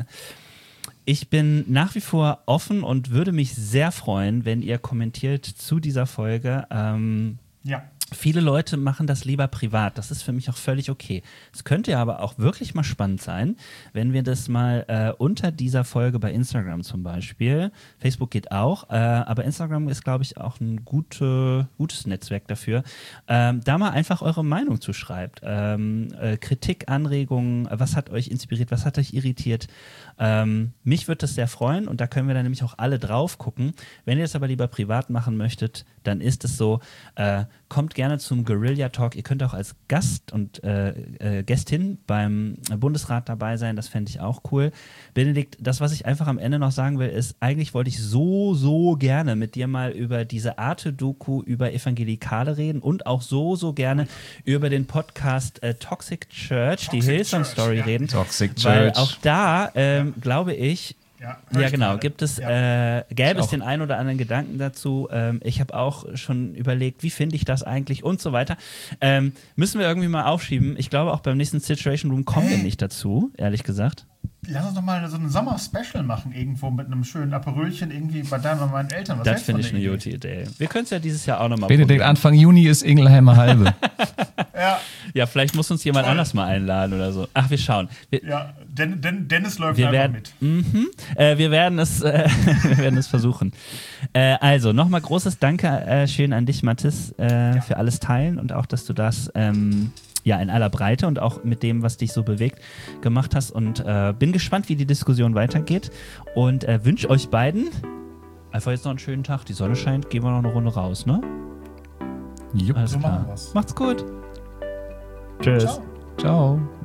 ich bin nach wie vor offen und würde mich sehr freuen, wenn ihr kommentiert zu dieser Folge. Ja. Viele Leute machen das lieber privat. Das ist für mich auch völlig okay. Es könnte ja aber auch wirklich mal spannend sein, wenn wir das mal unter dieser Folge bei Instagram zum Beispiel, Facebook geht auch, aber Instagram ist, glaube ich, auch ein gutes Netzwerk dafür, da mal einfach eure Meinung zu schreibt. Kritik, Anregungen, was hat euch inspiriert, was hat euch irritiert? Mich würde das sehr freuen und da können wir dann nämlich auch alle drauf gucken. Wenn ihr es aber lieber privat machen möchtet, dann ist es so, kommt gerne zum Guerilla Talk. Ihr könnt auch als Gast und Gästin beim Bundesrat dabei sein. Das fände ich auch cool. Benedikt, das, was ich einfach am Ende noch sagen will, ist, eigentlich wollte ich so gerne mit dir mal über diese Arte-Doku über Evangelikale reden und auch so gerne über den Podcast Toxic Church, die Hillsong Story reden. Toxic Church. Weil auch da, glaube ich, ja, genau. Gäbe es den einen oder anderen Gedanken dazu? Ich habe auch schon überlegt, wie finde ich das eigentlich und so weiter. Müssen wir irgendwie mal aufschieben. Ich glaube, auch beim nächsten Situation Room kommen wir nicht dazu, ehrlich gesagt. Lass uns doch mal so ein Sommer-Special machen, irgendwo mit einem schönen Aperölchen irgendwie bei deinen und meinen Eltern. Was das finde ich eine gute Idee. Wir können es ja dieses Jahr auch nochmal Benedikt, Anfang Juni ist Ingelheimer Halbe. Ja, vielleicht muss uns jemand anders mal einladen oder so. Ach, wir schauen. Dennis läuft einfach mit. Wir werden es versuchen. Also, nochmal großes Danke schön an dich, Mathis, für alles Teilen und auch, dass du das in aller Breite und auch mit dem, was dich so bewegt, gemacht hast. Und bin gespannt, wie die Diskussion weitergeht. Und wünsche euch beiden einfach jetzt noch einen schönen Tag. Die Sonne scheint, gehen wir noch eine Runde raus, ne? Jupp. Alles So klar. machen wir's. Macht's gut. Tschüss. Ciao.